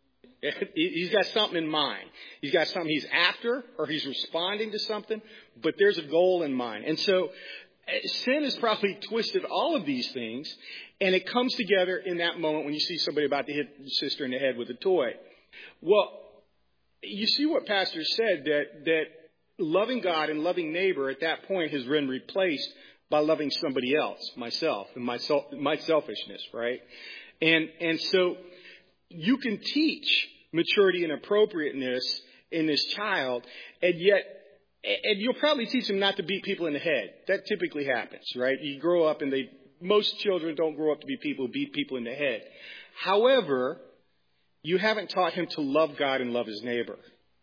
Speaker 2: He's got something in mind. He's got something he's after, or he's responding to something, but there's a goal in mind. And so sin has probably twisted all of these things, and it comes together in that moment when you see somebody about to hit your sister in the head with a toy. Well, you see what Pastor said, that, that loving God and loving neighbor at that point has been replaced by loving somebody else, myself, and my, self, my selfishness, right? And, and so you can teach maturity and appropriateness in this child, and yet, and you'll probably teach them not to beat people in the head. That typically happens, right? You grow up and they, most children don't grow up to be people who beat people in the head. However, you haven't taught him to love God and love his neighbor.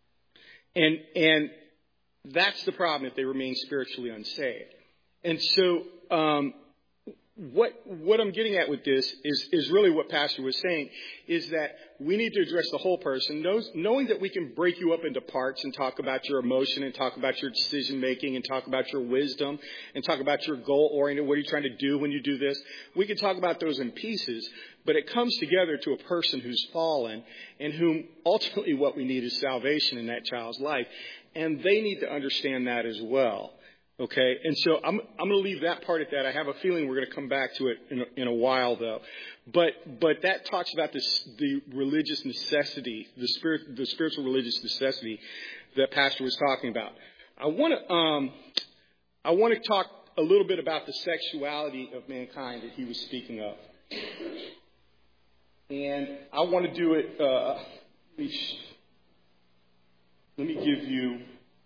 Speaker 2: And, and that's the problem if they remain spiritually unsaved. And so, um, what what I'm getting at with this is, is really what Pastor was saying, is that we need to address the whole person, knows, knowing that we can break you up into parts and talk about your emotion and talk about your decision making and talk about your wisdom and talk about your goal oriented. What are you trying to do when you do this? We can talk about those in pieces, but it comes together to a person who's fallen and whom ultimately what we need is salvation in that child's life. And they need to understand that as well. Okay, and so I'm I'm going to leave that part at that. I have a feeling we're going to come back to it in a, in a while, though. But but that talks about this the religious necessity, the spirit, the spiritual religious necessity that Pastor was talking about. I want to um I want to talk a little bit about the sexuality of mankind that he was speaking of, and I want to do it. Uh, let me let me give you.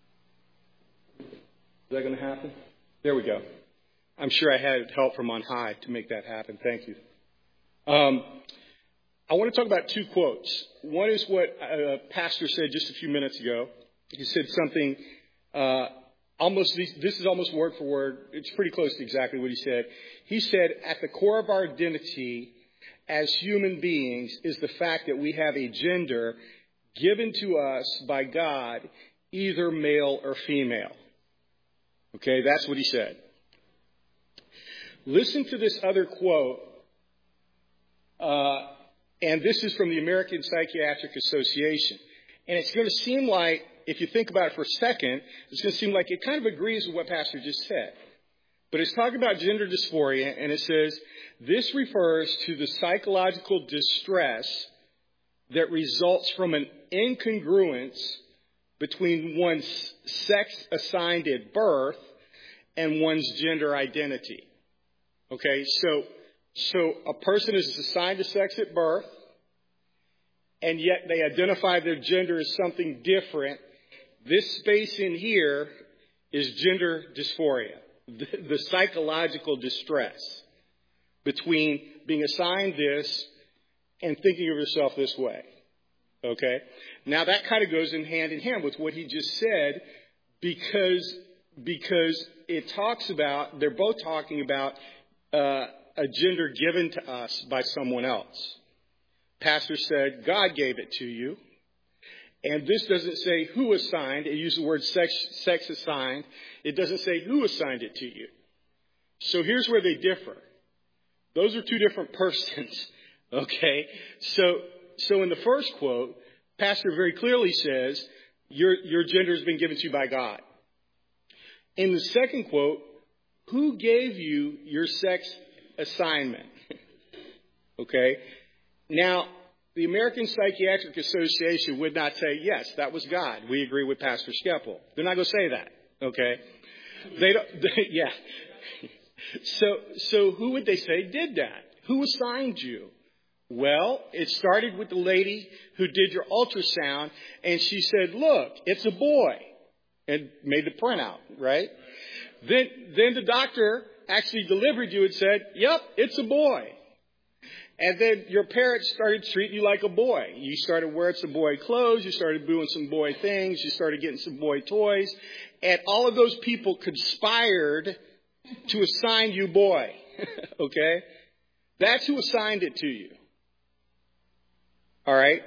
Speaker 2: Is that going to happen? There we go. I'm sure I had help from on high to make that happen. Thank you. Um, I want to talk about two quotes. One is what a pastor said just a few minutes ago. He said something uh, almost, this is almost word for word. It's pretty close to exactly what he said. He said, at the core of our identity as human beings is the fact that we have a gender given to us by God, either male or female. Okay, that's what he said. Listen to this other quote, uh, and this is from the American Psychiatric Association. And it's going to seem like, if you think about it for a second, it's going to seem like it kind of agrees with what Pastor just said. But it's talking about gender dysphoria, and it says, this refers to the psychological distress that results from an incongruence between one's sex assigned at birth and one's gender identity. Okay, so so a person is assigned a sex at birth, and yet they identify their gender as something different. This space in here is gender dysphoria, the, the psychological distress between being assigned this and thinking of yourself this way. Okay? Now that kind of goes in hand in hand with what he just said, because because it talks about, they're both talking about uh, a gender given to us by someone else. Pastor said, God gave it to you. And this doesn't say who assigned. It uses the word sex, sex assigned. It doesn't say who assigned it to you. So here's where they differ. Those are two different persons. Okay? So So in the first quote, Pastor very clearly says, your, your gender has been given to you by God. In the second quote, who gave you your sex assignment? Okay? Now, the American Psychiatric Association would not say, yes, that was God. We agree with Pastor Skeppel. They're not going to say that. Okay? They don't, they, yeah. So, so who would they say did that? Who assigned you? Well, it started with the lady who did your ultrasound, and she said, look, it's a boy, and made the printout, right? Then, then the doctor actually delivered you and said, yep, it's a boy. And then your parents started treating you like a boy. You started wearing some boy clothes, you started doing some boy things, you started getting some boy toys, and all of those people conspired to assign you boy. Okay? That's who assigned it to you. All right?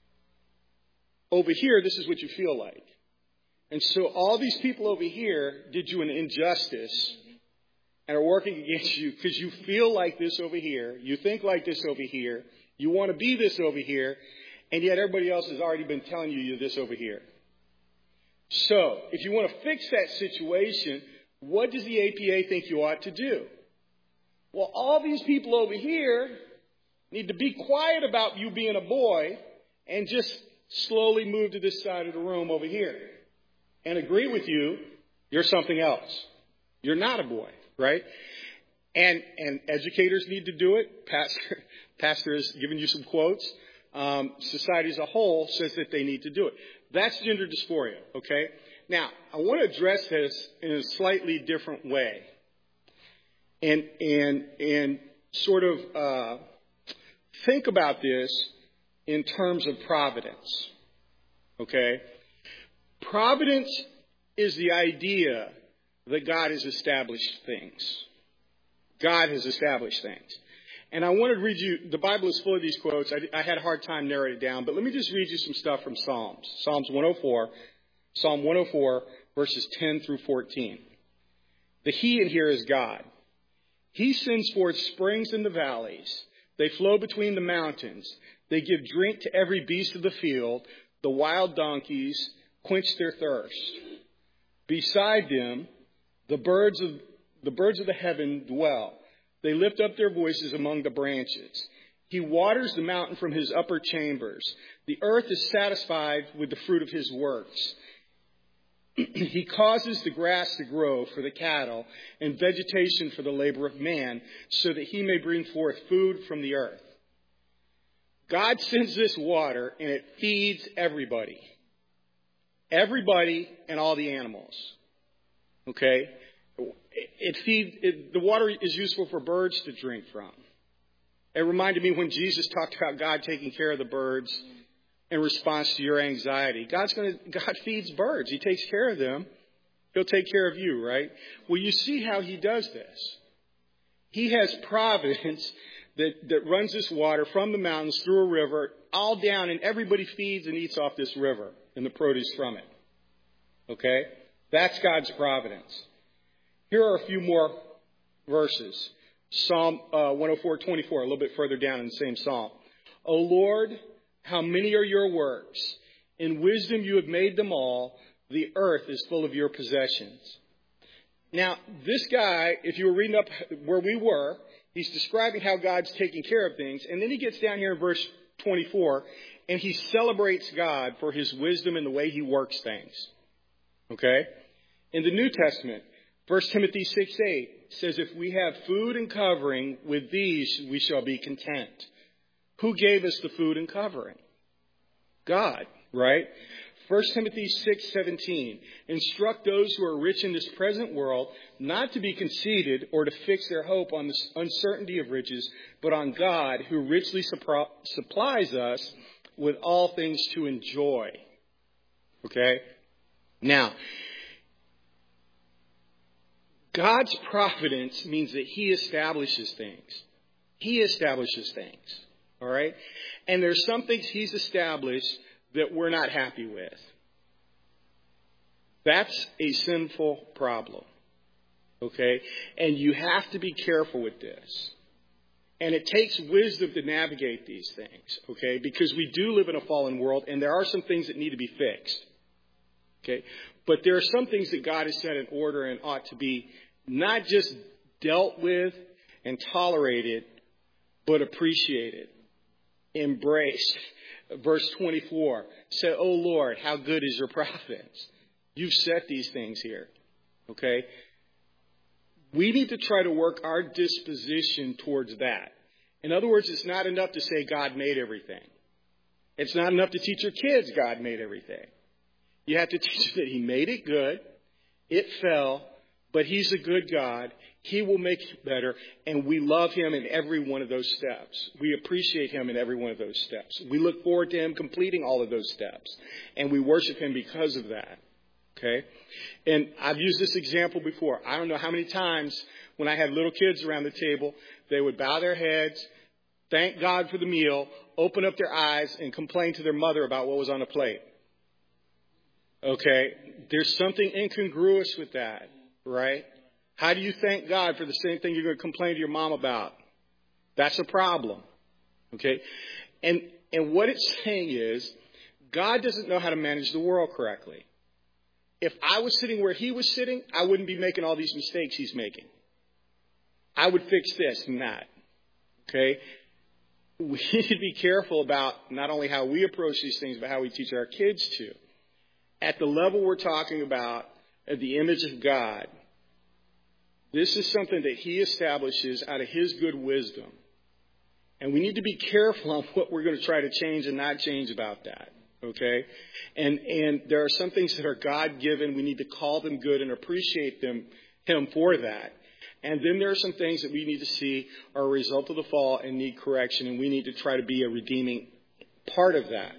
Speaker 2: Over here, this is what you feel like. And so all these people over here did you an injustice and are working against you because you feel like this over here. You think like this over here. You want to be this over here. And yet everybody else has already been telling you you're this over here. So if you want to fix that situation, what does the A P A think you ought to do? Well, all these people over here need to be quiet about you being a boy and just slowly move to this side of the room over here and agree with you you're something else. You're not a boy, right? And and educators need to do it. Pastor, Pastor has given you some quotes. Um, society as a whole says that they need to do it. That's gender dysphoria, okay? Now, I want to address this in a slightly different way. And and and sort of uh, think about this in terms of providence. Okay? Providence is the idea that God has established things. God has established things. And I wanted to read you, the Bible is full of these quotes. I, I had a hard time narrowing it down, but let me just read you some stuff from Psalms. Psalms one oh four, Psalm one oh four, verses ten through fourteen. The he in here is God. He sends forth springs in the valleys. They flow between the mountains. They give drink to every beast of the field. The wild donkeys quench their thirst. Beside them, the birds of the birds of the heaven dwell. They lift up their voices among the branches. He waters the mountain from his upper chambers. The earth is satisfied with the fruit of his works. He causes the grass to grow for the cattle and vegetation for the labor of man, so that he may bring forth food from the earth. God sends this water and it feeds everybody. Everybody and all the animals. Okay? It feeds, it, the water is useful for birds to drink from. It reminded me when Jesus talked about God taking care of the birds in response to your anxiety. God's going to, God feeds birds. He takes care of them. He'll take care of you, right? Well, you see how he does this. He has providence that, that runs this water from the mountains through a river, all down, and everybody feeds and eats off this river and the produce from it. Okay? That's God's providence. Here are a few more verses. Psalm uh, one oh four, twenty-four, a little bit further down in the same psalm. O Lord, how many are your works? In wisdom you have made them all. The earth is full of your possessions. Now, this guy, if you were reading up where we were, he's describing how God's taking care of things. And then he gets down here in verse twenty-four, and he celebrates God for his wisdom and the way he works things. Okay? In the New Testament, First Timothy six eight says, if we have food and covering, with these we shall be content. Who gave us the food and covering? God, right? First Timothy six seventeen, instruct those who are rich in this present world not to be conceited or to fix their hope on the uncertainty of riches, but on God, who richly suppro- supplies us with all things to enjoy. Okay? Now, God's providence means that he establishes things. He establishes things. All right? And there's some things he's established that we're not happy with. That's a sinful problem. Okay? And you have to be careful with this. And it takes wisdom to navigate these things. Okay? Because we do live in a fallen world, and there are some things that need to be fixed. Okay? But there are some things that God has set in order and ought to be not just dealt with and tolerated, but appreciated, embraced. Verse twenty-four, say, oh Lord, how good is your providence. You've set these things here. Okay? We need to try to work our disposition towards that. In other words, it's not enough to say God made everything. It's not enough to teach your kids God made everything. You have to teach them that he made it good. It fell, but he's a good God. He will make it better, and we love him in every one of those steps. We appreciate him in every one of those steps. We look forward to him completing all of those steps, and we worship him because of that. Okay? And I've used this example before. I don't know how many times when I had little kids around the table, they would bow their heads, thank God for the meal, open up their eyes, and complain to their mother about what was on the plate. Okay? There's something incongruous with that, right? How do you thank God for the same thing you're going to complain to your mom about? That's a problem. Okay? And and what it's saying is, God doesn't know how to manage the world correctly. If I was sitting where he was sitting, I wouldn't be making all these mistakes he's making. I would fix this and that. Okay? We need to be careful about not only how we approach these things, but how we teach our kids to. At the level we're talking about, at the image of God, this is something that he establishes out of his good wisdom. And we need to be careful on what we're going to try to change and not change about that. Okay? And and there are some things that are God-given. We need to call them good and appreciate them, him for that. And then there are some things that we need to see are a result of the fall and need correction. And we need to try to be a redeeming part of that.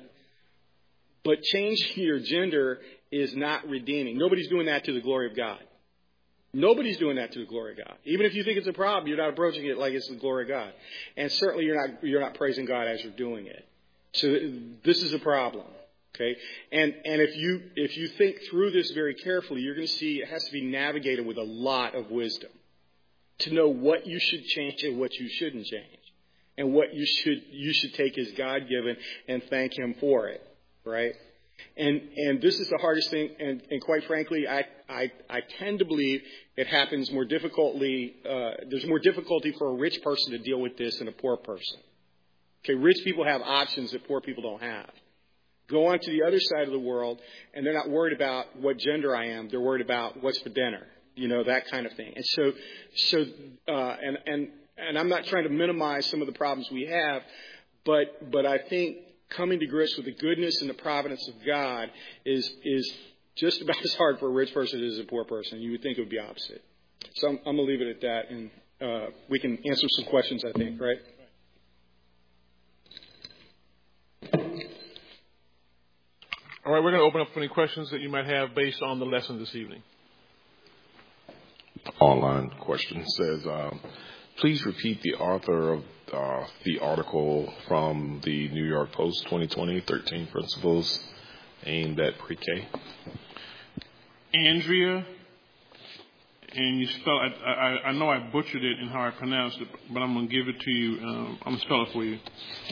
Speaker 2: But changing your gender is not redeeming. Nobody's doing that to the glory of God. Nobody's doing that to the glory of God. Even if you think it's a problem, you're not approaching it like it's the glory of God. And certainly you're not you're not praising God as you're doing it. So this is a problem. Okay? And and if you if you think through this very carefully, you're going to see it has to be navigated with a lot of wisdom to know what you should change and what you shouldn't change. And what you should you should take as God-given and thank Him for it. Right? And and this is the hardest thing, and, and quite frankly, I, I I tend to believe it happens more difficultly. Uh, there's more difficulty for a rich person to deal with this than a poor person. Okay, rich people have options that poor people don't have. Go on to the other side of the world, and they're not worried about what gender I am. They're worried about what's for dinner, you know, that kind of thing. And so, so uh, and and and I'm not trying to minimize some of the problems we have, but but I think coming to grips with the goodness and the providence of God is is just about as hard for a rich person as it is a poor person. You would think it would be opposite. So I'm, I'm going to leave it at that, and uh, we can answer some questions, I think, right?
Speaker 1: All right, we're going to open up for any questions that you might have based on the lesson this evening.
Speaker 3: Online question says, um, please repeat the author of uh, the article from the New York Post twenty twenty, thirteen Principles Aimed at Pre-K.
Speaker 1: Andrea, and you spell it, I, I, I know I butchered it in how I pronounced it, but I'm going to give it to you. Um, I'm going to spell it for you.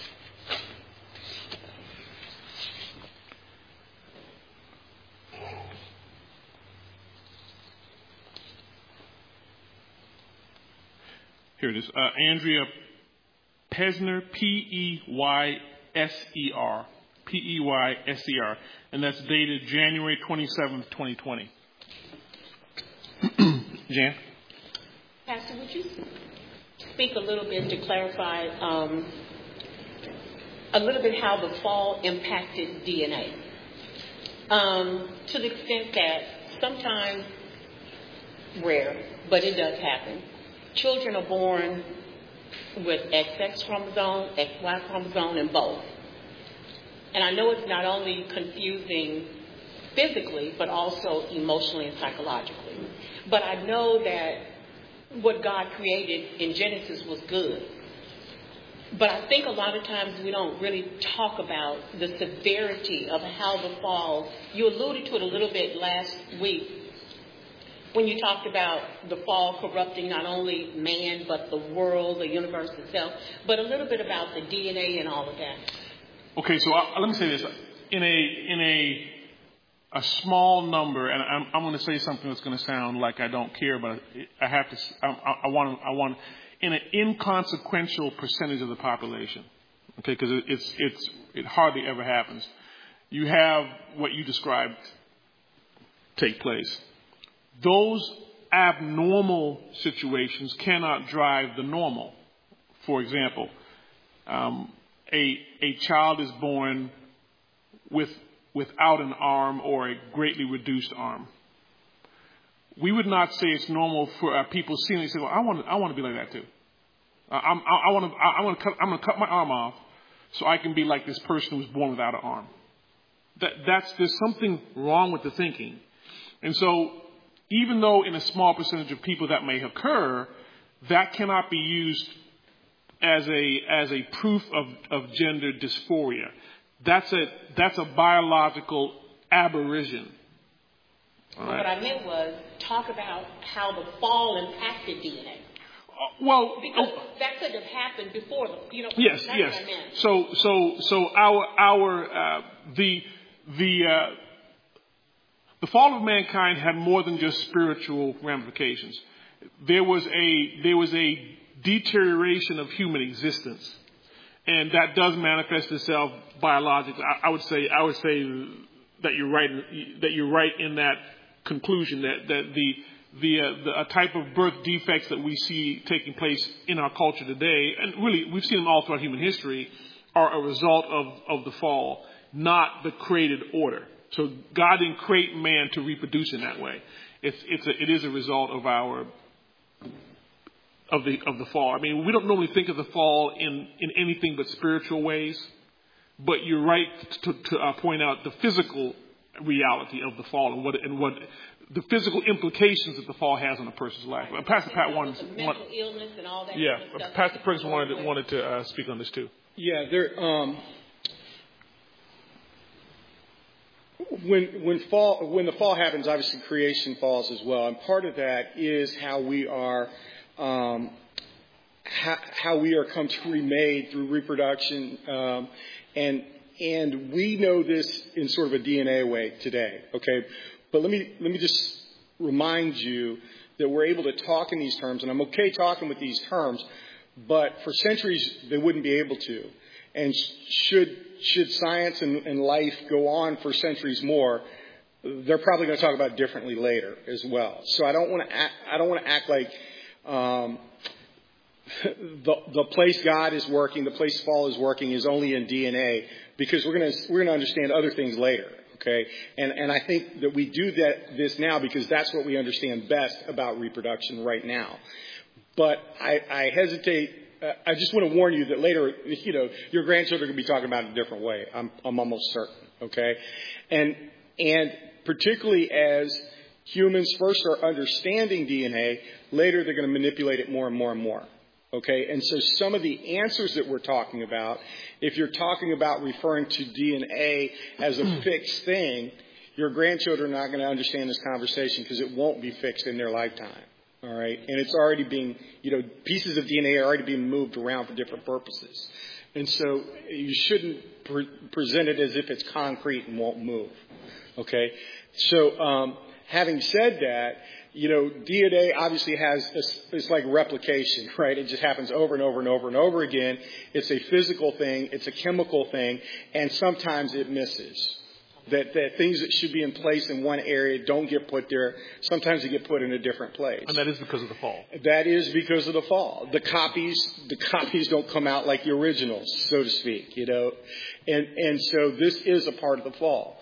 Speaker 1: Here it is. Uh, Andrea Peysner, P E Y S E R. P E Y S E R. And that's dated January twenty-seventh, twenty twenty. Jan?
Speaker 4: Pastor, would you speak a little bit to clarify um, a little bit how the fall impacted D N A? Um, to the extent that sometimes, rare, but it does happen, children are born with X X chromosome, X Y chromosome, and both. And I know it's not only confusing physically, but also emotionally and psychologically. But I know that what God created in Genesis was good. But I think a lot of times we don't really talk about the severity of how the fall, you alluded to it a little bit last week, when you talked about the fall corrupting not only man, but the world, the universe itself, but a little bit about the D N A and all of that.
Speaker 1: Okay, so I, let me say this. In a in a a small number, and I'm, I'm going to say something that's going to sound like I don't care, but I have to. I, I want. I want in an inconsequential percentage of the population. Okay, because it, it's it's it hardly ever happens. You have what you described take place. Those abnormal situations cannot drive the normal. For example, um, a a child is born with without an arm or a greatly reduced arm. We would not say it's normal for uh, people seeing it and say, "Well, I want I want to be like that too. Uh, I'm, I, I want to I, I want to cut I'm going to cut my arm off so I can be like this person who was born without an arm." That that's there's something wrong with the thinking, and so. Even though in a small percentage of people that may occur, that cannot be used as a as a proof of, of gender dysphoria. That's a that's a biological aberration.
Speaker 4: All right. What I meant was talk about how the fall impacted D N A.
Speaker 1: Uh, well,
Speaker 4: because oh, that could have happened before the you know.
Speaker 1: Yes,
Speaker 4: that's
Speaker 1: yes.
Speaker 4: What I meant.
Speaker 1: So so so our our uh, the the. Uh, The fall of mankind had more than just spiritual ramifications. There was a there was a deterioration of human existence, and that does manifest itself biologically. I, I would say I would say that you're right that you're right in that conclusion that that the the, uh, the a type of birth defects that we see taking place in our culture today, and really we've seen them all throughout human history, are a result of of the fall, not the created order. So God didn't create man to reproduce in that way. It's it's a, it is a result of our of the of the fall. I mean, we don't normally think of the fall in, in anything but spiritual ways, but you're right to, to uh, point out the physical reality of the fall and what and what the physical implications that the fall has on a person's life. Uh, Pastor Pat wanted,
Speaker 4: the mental
Speaker 1: wanted,
Speaker 4: illness and all that.
Speaker 1: yeah,
Speaker 4: kind of stuff
Speaker 1: Pastor Perkins wanted wanted to uh, speak on this too.
Speaker 2: Yeah, there. Um, when when fall when the fall happens, obviously creation falls as well, and part of that is how we are. Um, how, how we are come to be made through reproduction, um, and and we know this in sort of a D N A way today, okay? But let me let me just remind you that we're able to talk in these terms, and I'm okay talking with these terms, but for centuries they wouldn't be able to. And should should science and, and life go on for centuries more, they're probably going to talk about it differently later as well. So I don't want to act, I don't want to act like um, the the place God is working, the place fall is working is only in D N A, because we're going to we're going to understand other things later. Okay, and and I think that we do that this now because that's what we understand best about reproduction right now. But I, I hesitate. Uh, I just want to warn you that later, you know, your grandchildren can be talking about it a different way. I'm I'm almost certain. Okay, and and particularly as humans first are understanding D N A, later they're going to manipulate it more and more and more. Okay, and so some of the answers that we're talking about, if you're talking about referring to D N A as a fixed thing, your grandchildren are not going to understand this conversation because it won't be fixed in their lifetime. All right, and it's already being, you know, pieces of D N A are already being moved around for different purposes. And so you shouldn't pre- present it as if it's concrete and won't move. Okay, so um, having said that, you know, D N A obviously has, a, it's like replication, right? It just happens over and over and over and over again. It's a physical thing. It's a chemical thing. And sometimes it misses. That, that things that should be in place in one area don't get put there. Sometimes they get put in a different place.
Speaker 1: And that is because of the fall.
Speaker 2: That is because of the fall. The copies, the copies don't come out like the originals, so to speak, you know. And, and so this is a part of the fall.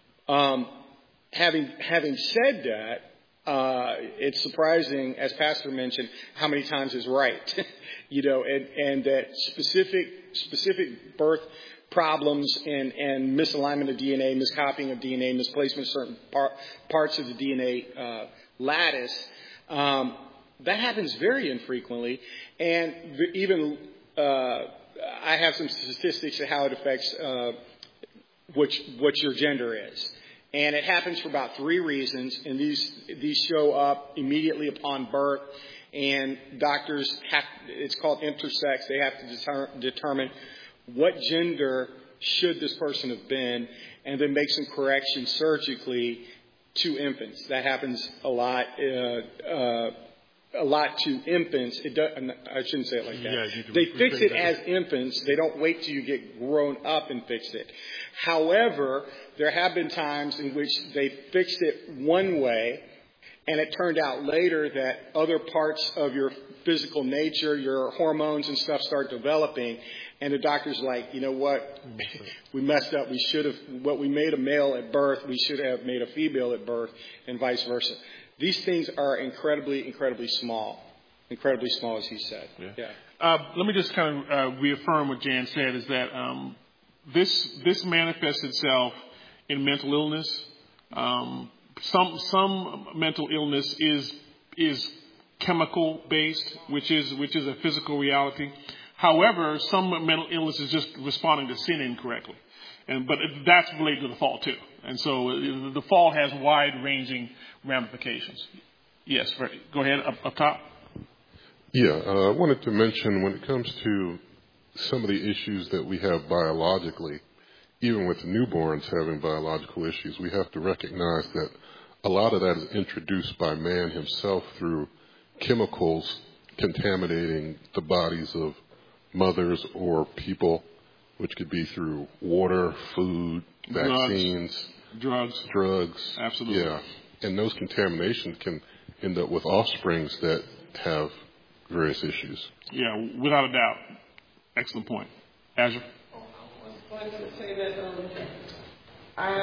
Speaker 2: Um, having, having said that, Uh, it's surprising, as Pastor mentioned, how many times is right, you know, and, and that specific specific birth problems and, and misalignment of D N A, miscopying of D N A, misplacement of certain par- parts of the D N A uh, lattice, um, that happens very infrequently. And even uh, I have some statistics of how it affects uh, which what your gender is. And it happens for about three reasons, and these these show up immediately upon birth. And doctors have, it's called intersex. They have to deter, determine what gender should this person have been, and then make some corrections surgically to infants. That happens a lot. Uh, uh, a lot to infants. It does, I shouldn't say it like that. Yeah, they fix it as infants. They don't wait till you get grown up and fix it. However, there have been times in which they fixed it one way, and it turned out later that other parts of your physical nature, your hormones and stuff start developing, and the doctor's like, you know what, we messed up. We should have, what we made a male at birth, we should have made a female at birth, and vice versa. These things are incredibly, incredibly small. Incredibly small, as he said.
Speaker 1: Yeah.
Speaker 2: yeah.
Speaker 1: Uh, let me just kind of uh, reaffirm what Jan said, is that um, this this manifests itself in mental illness. Um, some some mental illness is is chemical based, which is which is a physical reality. However, some mental illness is just responding to sin incorrectly. And, but that's related to the fall, too. And so the fall has wide-ranging ramifications. Yes, right. Go ahead, up, up top.
Speaker 5: Yeah, uh, I wanted to mention when it comes to some of the issues that we have biologically, even with newborns having biological issues, we have to recognize that a lot of that is introduced by man himself through chemicals contaminating the bodies of mothers or people, which could be through water, food, vaccines,
Speaker 1: drugs,
Speaker 5: drugs.
Speaker 1: Absolutely.
Speaker 5: Yeah, and those contaminations can end up with offsprings that have various issues.
Speaker 1: Yeah, without a doubt. Excellent point. Azure?
Speaker 6: Oh, I was going to say that um, I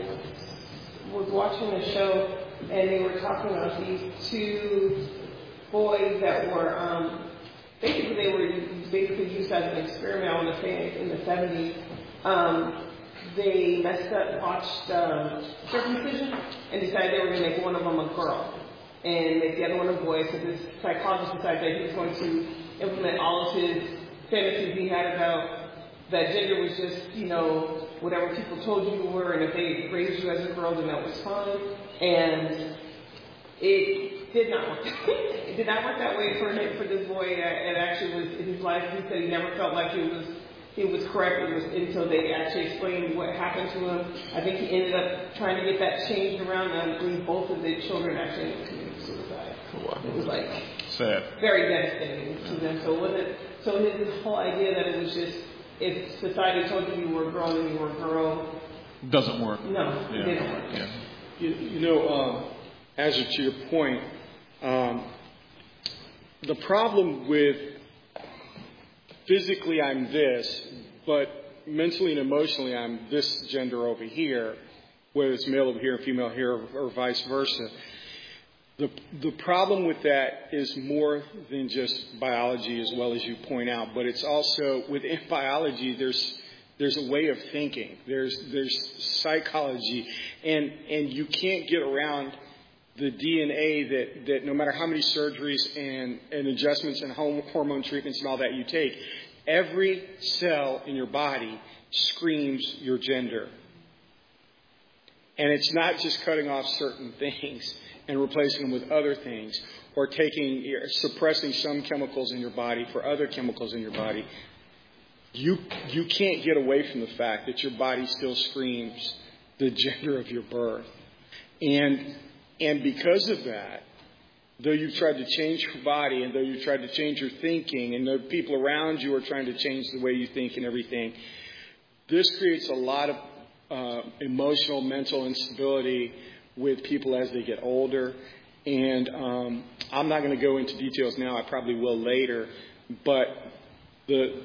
Speaker 6: was watching a show, and they were talking about these two boys that were um, basically they were basically used as an experiment, I want to say, in the seventies. Um, they messed up, botched um, circumcision, and decided they were going to make one of them a girl and make the other one a boy. So this psychologist decided that he was going to implement all of his fantasies he had about that gender was just, you know, whatever people told you you were, and if they raised you as a girl, then that was fine. And it did not work. It did not work that way for him, for this boy. It actually was in his life. He said he never felt like it was it was correct. It was until they actually explained what happened to him. I think he ended up trying to get that changed around, and I believe both of the children actually committed suicide.
Speaker 3: Wow.
Speaker 6: It was like
Speaker 3: sad,
Speaker 6: very devastating to them. So was it? So his whole idea that it was just if society told you you were a girl and you were a girl
Speaker 1: doesn't work.
Speaker 6: No,
Speaker 3: yeah.
Speaker 6: it didn't work.
Speaker 3: Yeah.
Speaker 2: You, you know, um, as to your point, um, the problem with physically I'm this, but mentally and emotionally I'm this gender over here, whether it's male over here and female here, or, or vice versa. The the problem with that is more than just biology, as well as you point out, but it's also within biology. There's there's a way of thinking. There's there's psychology, and and you can't get around the D N A that, that no matter how many surgeries and, and adjustments and hormone treatments and all that you take, every cell in your body screams your gender. And it's not just cutting off certain things and replacing them with other things, or taking, suppressing some chemicals in your body for other chemicals in your body. You you can't get away from the fact that your body still screams the gender of your birth. And And because of that, though you've tried to change your body, and though you've tried to change your thinking, and the people around you are trying to change the way you think and everything, this creates a lot of uh, emotional, mental instability with people as they get older. And um, I'm not going to go into details now. I probably will later. But the...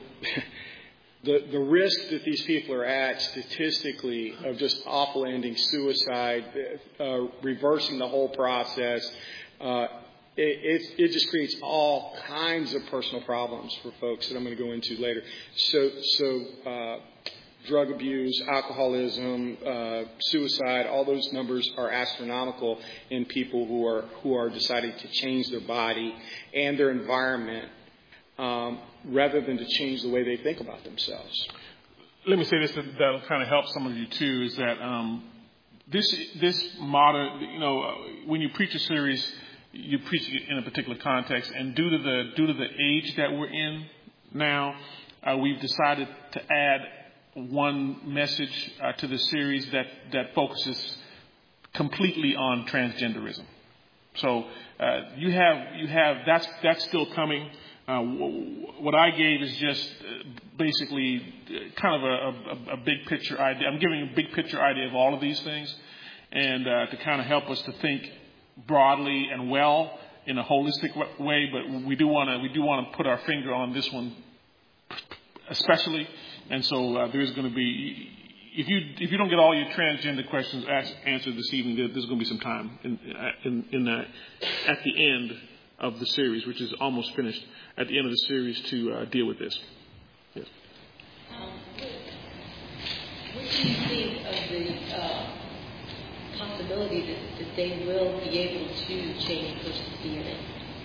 Speaker 2: The the risk that these people are at statistically of just awful ending, suicide, uh, reversing the whole process, uh, it, it it just creates all kinds of personal problems for folks that I'm going to go into later. So so uh, drug abuse, alcoholism, uh, suicide, all those numbers are astronomical in people who are who are deciding to change their body and their environment. Um, rather than to change the way they think about themselves.
Speaker 1: Let me say this, that, that'll kind of help some of you too, is that um, this this modern, you know, uh, when you preach a series, you preach it in a particular context, and due to the due to the age that we're in now, uh, we've decided to add one message uh, to the series that that focuses completely on transgenderism. So uh, you have you have that's that's still coming. Uh, what I gave is just basically kind of a, a, a big picture idea. I'm giving a big picture idea of all of these things, and uh, to kind of help us to think broadly and well in a holistic way. But we do want to we do want to put our finger on this one especially, and so uh, there's going to be if you if you don't get all your transgender questions asked, answered this evening, there, there's going to be some time in in, in that at the end of the series, which is almost finished, at the end of the series to uh, deal with this. Yes.
Speaker 7: Um, what do you think of the uh, possibility that, that they will be able to change a person's D N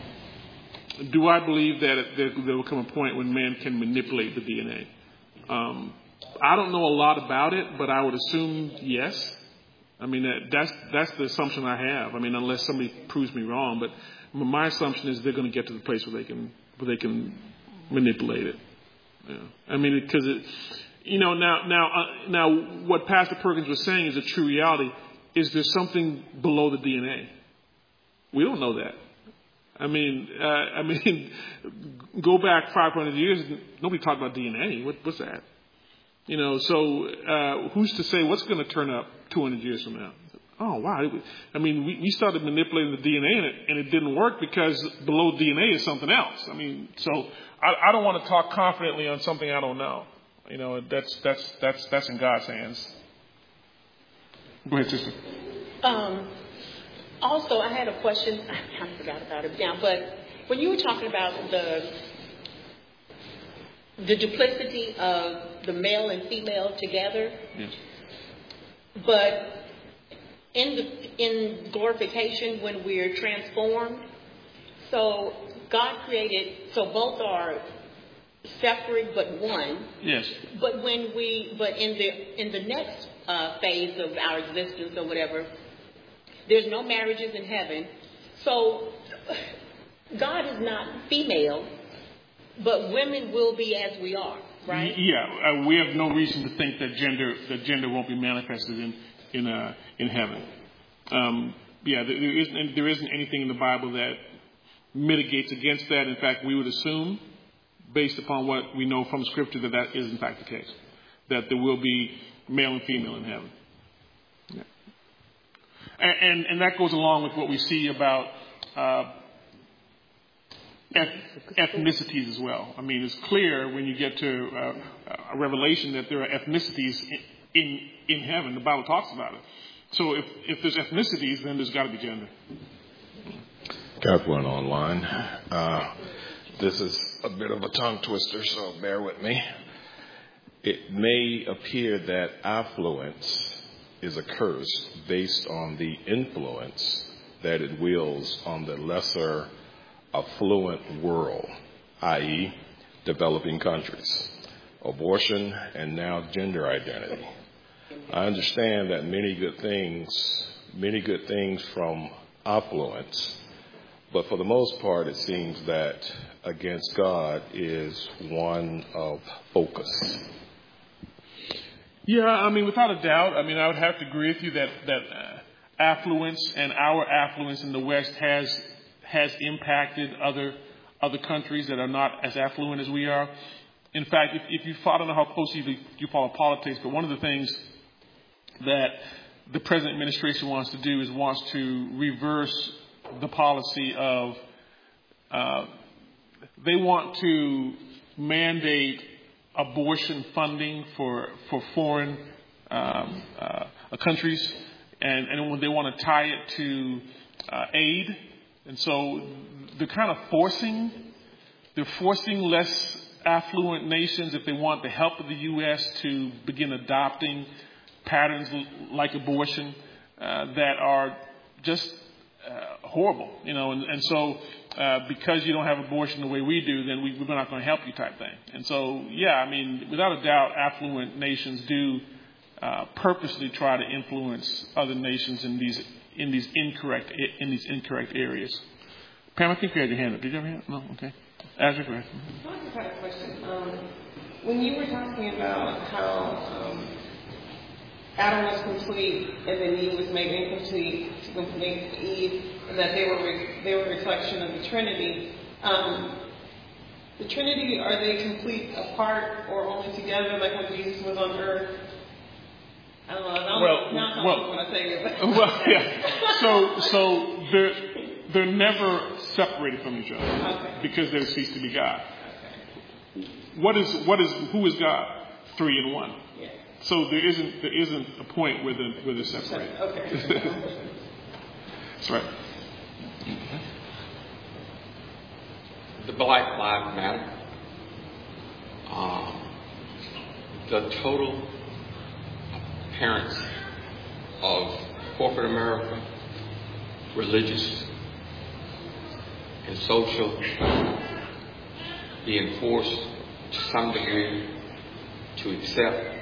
Speaker 7: A?
Speaker 1: Do I believe that there, there will come a point when man can manipulate the D N A? Um, I don't know a lot about it, but I would assume yes. I mean, that, that's that's the assumption I have. I mean, unless somebody proves me wrong, but my assumption is they're going to get to the place where they can where they can manipulate it. Yeah. I mean, because it, you know, now now uh, now what Pastor Perkins was saying is a true reality. Is there something below the D N A? We don't know that. I mean, uh, I mean, go back five hundred years. Nobody talked about D N A. What, what's that? You know, so uh, who's to say what's going to turn up two hundred years from now? Oh, wow. I mean, we, we started manipulating the D N A and it, and it didn't work because below D N A is something else. I mean, so I, I don't want to talk confidently on something I don't know. You know, that's that's that's that's in God's hands. Go ahead, sister.
Speaker 4: Um, also, I had a question. I forgot about it now, but when you were talking about the the duplicity of the male and female together,
Speaker 1: yes.
Speaker 4: but in the, in glorification, when we're transformed, so God created, so both are separate but one.
Speaker 1: Yes.
Speaker 4: But when we, but in the in the next uh, phase of our existence or whatever, there's no marriages in heaven. So God is not female, but women will be as we are, right?
Speaker 1: Yeah, uh, we have no reason to think that gender that gender won't be manifested in in uh, in heaven. Um, yeah, there isn't there isn't anything in the Bible that mitigates against that. In fact, we would assume, based upon what we know from Scripture, that that is in fact the case, that there will be male and female in heaven. Yeah. And, and and that goes along with what we see about uh, ethnicities as well. I mean, it's clear when you get to uh, a Revelation that there are ethnicities in, in in heaven. The Bible talks about it. So if if there's ethnicities, then there's got to be gender.
Speaker 3: Got one online. Uh, this is a bit of a tongue twister, so bear with me. It may appear that affluence is a curse based on the influence that it wields on the lesser affluent world, that is developing countries, abortion, and now gender identity. I understand that many good things, many good things from affluence, but for the most part, it seems that against God is one of focus.
Speaker 1: Yeah, I mean, without a doubt, I mean, I would have to agree with you that, that uh, affluence and our affluence in the West has has impacted other other countries that are not as affluent as we are. In fact, if, if you follow, I don't know how closely you follow politics, but one of the things that the present administration wants to do is wants to reverse the policy of uh, they want to mandate abortion funding for for foreign um, uh, countries, and, and when they want to tie it to uh, aid, and so they're kind of forcing they're forcing less affluent nations, if they want the help of the U S, to begin adopting patterns like abortion uh, that are just uh, horrible, you know, and, and so uh, because you don't have abortion the way we do, then we, we're not going to help you type thing. And so, yeah, I mean, without a doubt, affluent nations do uh, purposely try to influence other nations in these in these incorrect in these incorrect areas. Pam, I think you had your hand up. Did you have your hand? No, okay. Ask your question.
Speaker 6: I just had a question. Um, when you were talking about how um, Adam was complete and then Eve was made incomplete to complete Eve, and that they were re- they were a reflection of the Trinity. Um, the Trinity, are they complete apart or only together, like when Jesus was on earth? I don't know. I don't
Speaker 1: Well,
Speaker 6: not
Speaker 1: well,
Speaker 6: when I say it. But.
Speaker 1: Well, yeah. So, so they're they're never separated from each other
Speaker 6: Okay.
Speaker 1: because they cease to be God. Okay. What is what is who is God? Three in one.
Speaker 6: Yeah.
Speaker 1: So there isn't there isn't a point where they're, where they're separated.
Speaker 6: Okay.
Speaker 1: That's right.
Speaker 8: The Black Lives Matter. Um, the total appearance of corporate America, religious and social, being forced to some degree to accept,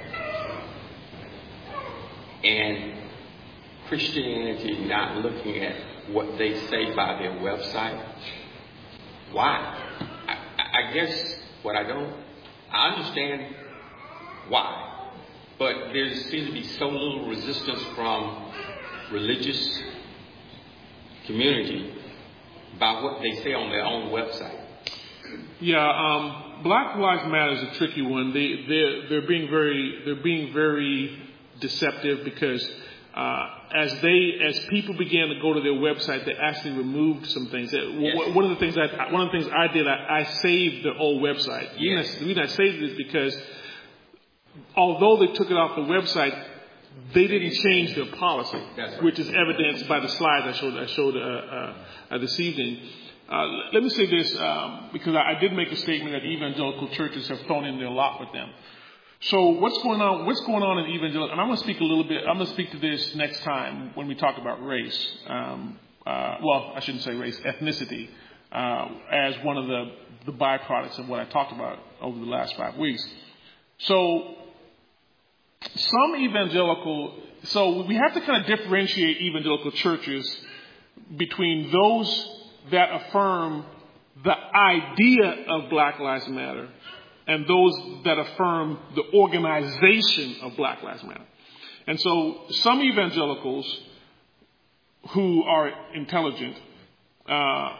Speaker 8: and Christianity not looking at what they say by their website. Why? I, I guess what I don't, I understand why, but there seems to be so little resistance from religious community by what they say on their own website.
Speaker 1: Yeah, um, Black Lives Matter is a tricky one. They they're they're being very they're being very deceptive because uh, as they as people began to go to their website, they actually removed some things. Yes. One of the things that one of the things I did, I, I saved the old website. Yes. The reason I saved it is because although they took it off the website, they didn't change their policy, right, which is evidenced by the slides I showed I showed uh, uh, uh, this evening. Uh, let me say this, um, because I, I did make a statement that evangelical churches have thrown in their lot with them. So what's going on? What's going on in evangelical? And I'm going to speak a little bit. I'm going to speak to this next time when we talk about race. Um, uh, well, I shouldn't say race, ethnicity, uh, as one of the the byproducts of what I talked about over the last five weeks. So some evangelical. So we have to kind of differentiate evangelical churches between those that affirm the idea of Black Lives Matter and those that affirm the organization of Black Lives Matter. And so some evangelicals who are intelligent uh,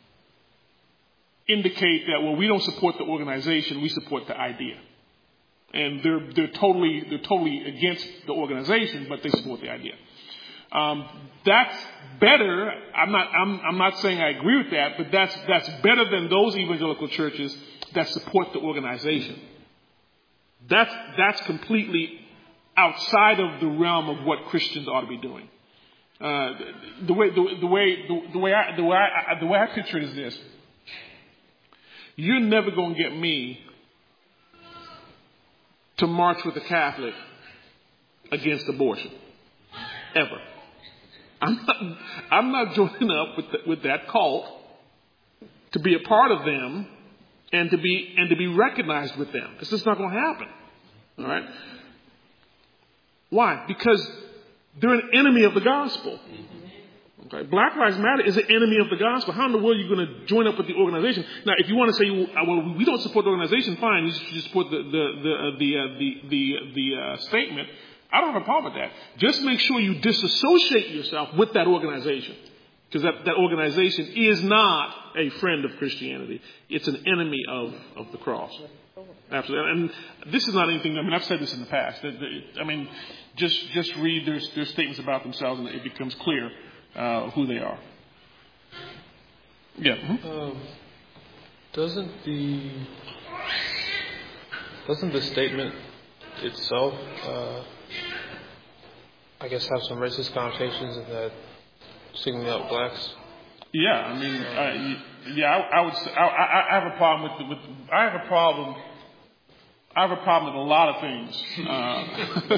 Speaker 1: indicate that, well, we don't support the organization, we support the idea. And they're they're totally they're totally against the organization, but they support the idea. Um, that's better. I'm not I'm I'm not saying I agree with that, but that's that's better than those evangelical churches that support the organization. That's that's completely outside of the realm of what Christians ought to be doing. Uh, the, the way the, the way the, the way I the way I, the way I picture it is this: you're never going to get me to march with a Catholic against abortion, ever. I'm not, I'm not joining up with the, with that cult to be a part of them and to be and to be recognized with them. It's just not going to happen. All right? Why? Because they're an enemy of the gospel. Okay? Black Lives Matter is an enemy of the gospel. How in the world are you going to join up with the organization? Now, if you want to say, well, we don't support the organization, fine. You should support the the the uh, the uh, the the, the uh, statement. I don't have a problem with that. Just make sure you disassociate yourself with that organization, because that, that organization is not a friend of Christianity. It's an enemy of, of the cross. Absolutely. And this is not anything, I mean, I've said this in the past. I mean, just just read their, their statements about themselves and it becomes clear uh, who they are. Yeah. Mm-hmm.
Speaker 9: Um, doesn't the doesn't the statement itself, uh, I guess, have some racist connotations in that singling out blacks?
Speaker 1: Yeah, I mean, uh, yeah, I, I would. Say, I, I, I have a problem with, with. I have a problem. I have a problem with a lot of things. Uh,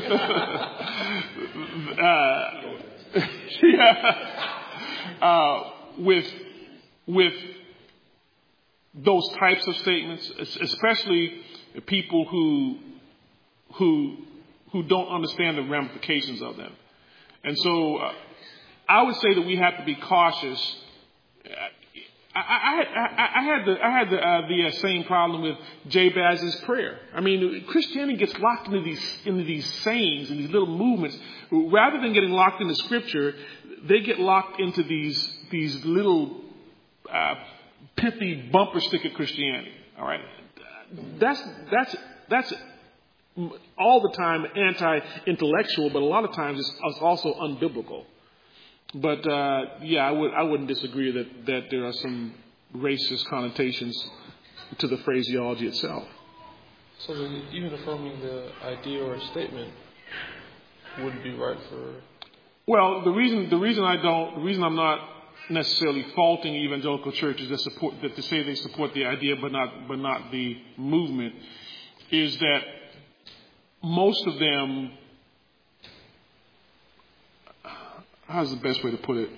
Speaker 1: uh, yeah, uh, with with those types of statements, especially people who who who don't understand the ramifications of them, and so uh, I would say that we have to be cautious. I, I, I, I had the I had the, uh, the uh, same problem with Jabez's prayer. I mean, Christianity gets locked into these into these sayings and these little movements. Rather than getting locked into Scripture, they get locked into these these little uh, pithy bumper sticker Christianity. All right, that's that's that's all the time anti-intellectual, but a lot of times it's also unbiblical. But uh, yeah, I would I wouldn't disagree that, that there are some racist connotations to the phraseology itself.
Speaker 9: So even affirming the idea or a statement wouldn't be right for.
Speaker 1: Well, the reason the reason I don't the reason I'm not necessarily faulting evangelical churches that support that to say they support the idea but not but not the movement is that most of them. How's the best way to put it?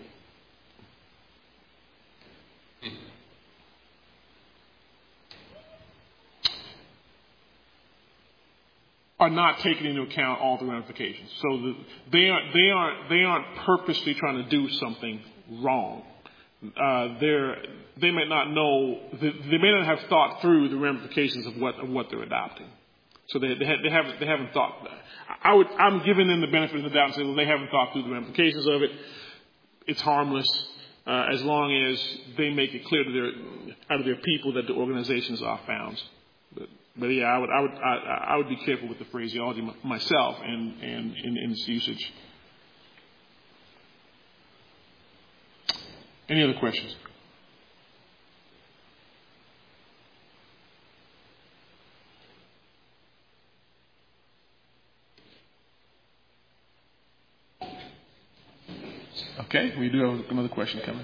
Speaker 1: Are not taking into account all the ramifications. So the, they aren't they aren't they aren't purposely trying to do something wrong. Uh, they're they may not know they may not have thought through the ramifications of what of what they're adopting. So they they, have, they haven't they haven't thought. I would I'm giving them the benefit of the doubt and saying, well, they haven't thought through the ramifications of it. It's harmless uh, as long as they make it clear to their out of their people that the organizations are found. But, but yeah, I would I would I, I would be careful with the phraseology myself and and in, in its usage. Any other questions? Okay, we do have another question coming.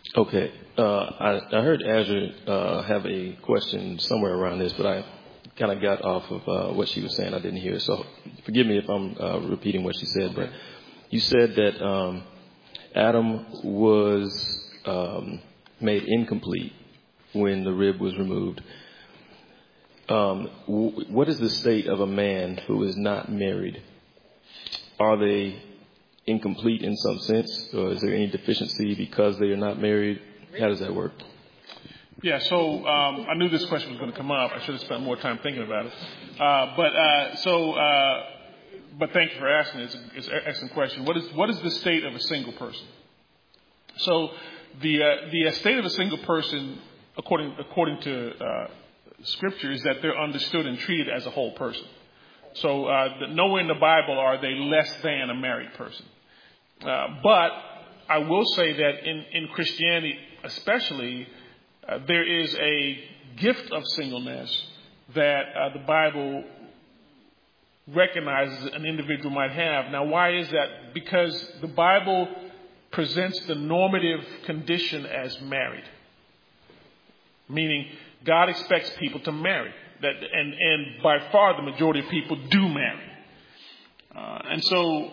Speaker 10: Okay. Uh, I, I heard Azure uh, have a question somewhere around this, but I kind of got off of uh, what she was saying. I didn't hear it. So forgive me if I'm uh, repeating what she said. But you said that um, Adam was um, made incomplete when the rib was removed. Um, w- what is the state of a man who is not married? Are they incomplete in some sense, or is there any deficiency because they are not married? How does that work?
Speaker 1: Yeah, so um, I knew this question was going to come up. I should have spent more time thinking about it. Uh, but uh, so, uh, but thank you for asking. It's, it's an excellent question. What is what is the state of a single person? So the uh, the state of a single person, according according to uh, Scripture, is that they're understood and treated as a whole person. So uh, nowhere in the Bible are they less than a married person. Uh, but I will say that in, in Christianity especially, uh, there is a gift of singleness that uh, the Bible recognizes an individual might have. Now, why is that? Because the Bible presents the normative condition as married, meaning God expects people to marry. That, and, and by far the majority of people do marry. Uh, and so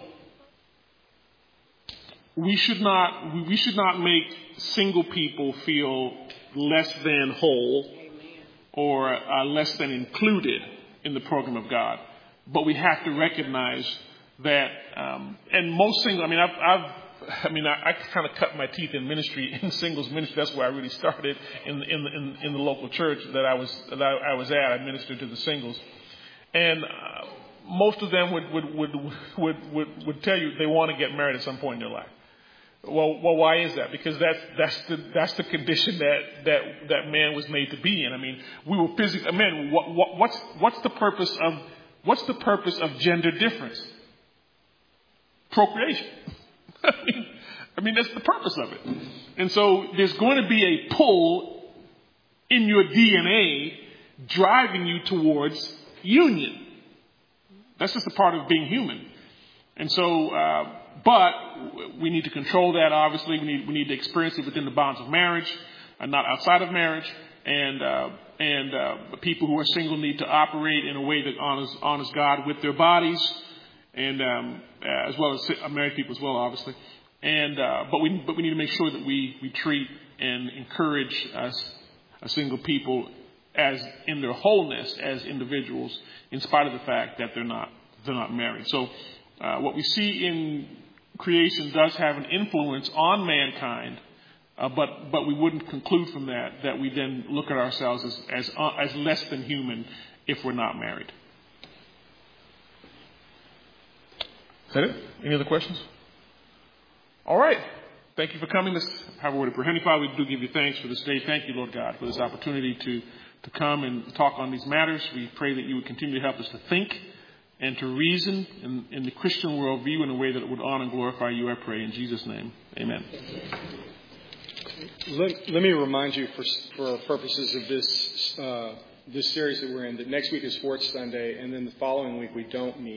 Speaker 1: we should not we should not make single people feel less than whole or uh, less than included in the program of God. But we have to recognize that, um, and most single, I mean, I've, I've I mean, I, I kind of cut my teeth in ministry, in singles ministry. That's where I really started in in in, in the local church that I was that I, I was at. I ministered to the singles, and uh, most of them would would, would would would would tell you they want to get married at some point in their life. Well, well, why is that? Because that's that's the that's the condition that that that man was made to be in. I mean, we were physically. I mean, what, what, what's what's the purpose of what's the purpose of gender difference? Procreation. I mean, I mean, that's the purpose of it. And so there's going to be a pull in your D N A driving you towards union. That's just a part of being human. And so, uh, but we need to control that, obviously. We need, we need to experience it within the bounds of marriage and not outside of marriage. And, uh, and, uh, people who are single need to operate in a way that honors, honors God with their bodies. And, um, as well as married people as well, obviously. And, uh, but we, but we need to make sure that we, we treat and encourage us, uh, single people as in their wholeness as individuals, in spite of the fact that they're not, they're not married. So, uh, what we see in creation does have an influence on mankind, uh, but, but we wouldn't conclude from that, that we then look at ourselves as, as, uh, as less than human if we're not married. Is that it? Any other questions? All right. Thank you for coming. Let's have a word of prayer. Heavenly Father, we do give you thanks for this day. Thank you, Lord God, for this opportunity to, to come and talk on these matters. We pray that you would continue to help us to think and to reason in, in the Christian worldview in a way that would honor and glorify you, I pray. In Jesus' name, amen.
Speaker 2: Let, let me remind you, for, for purposes of this, uh, this series that we're in, that next week is Sports Sunday, and then the following week we don't meet.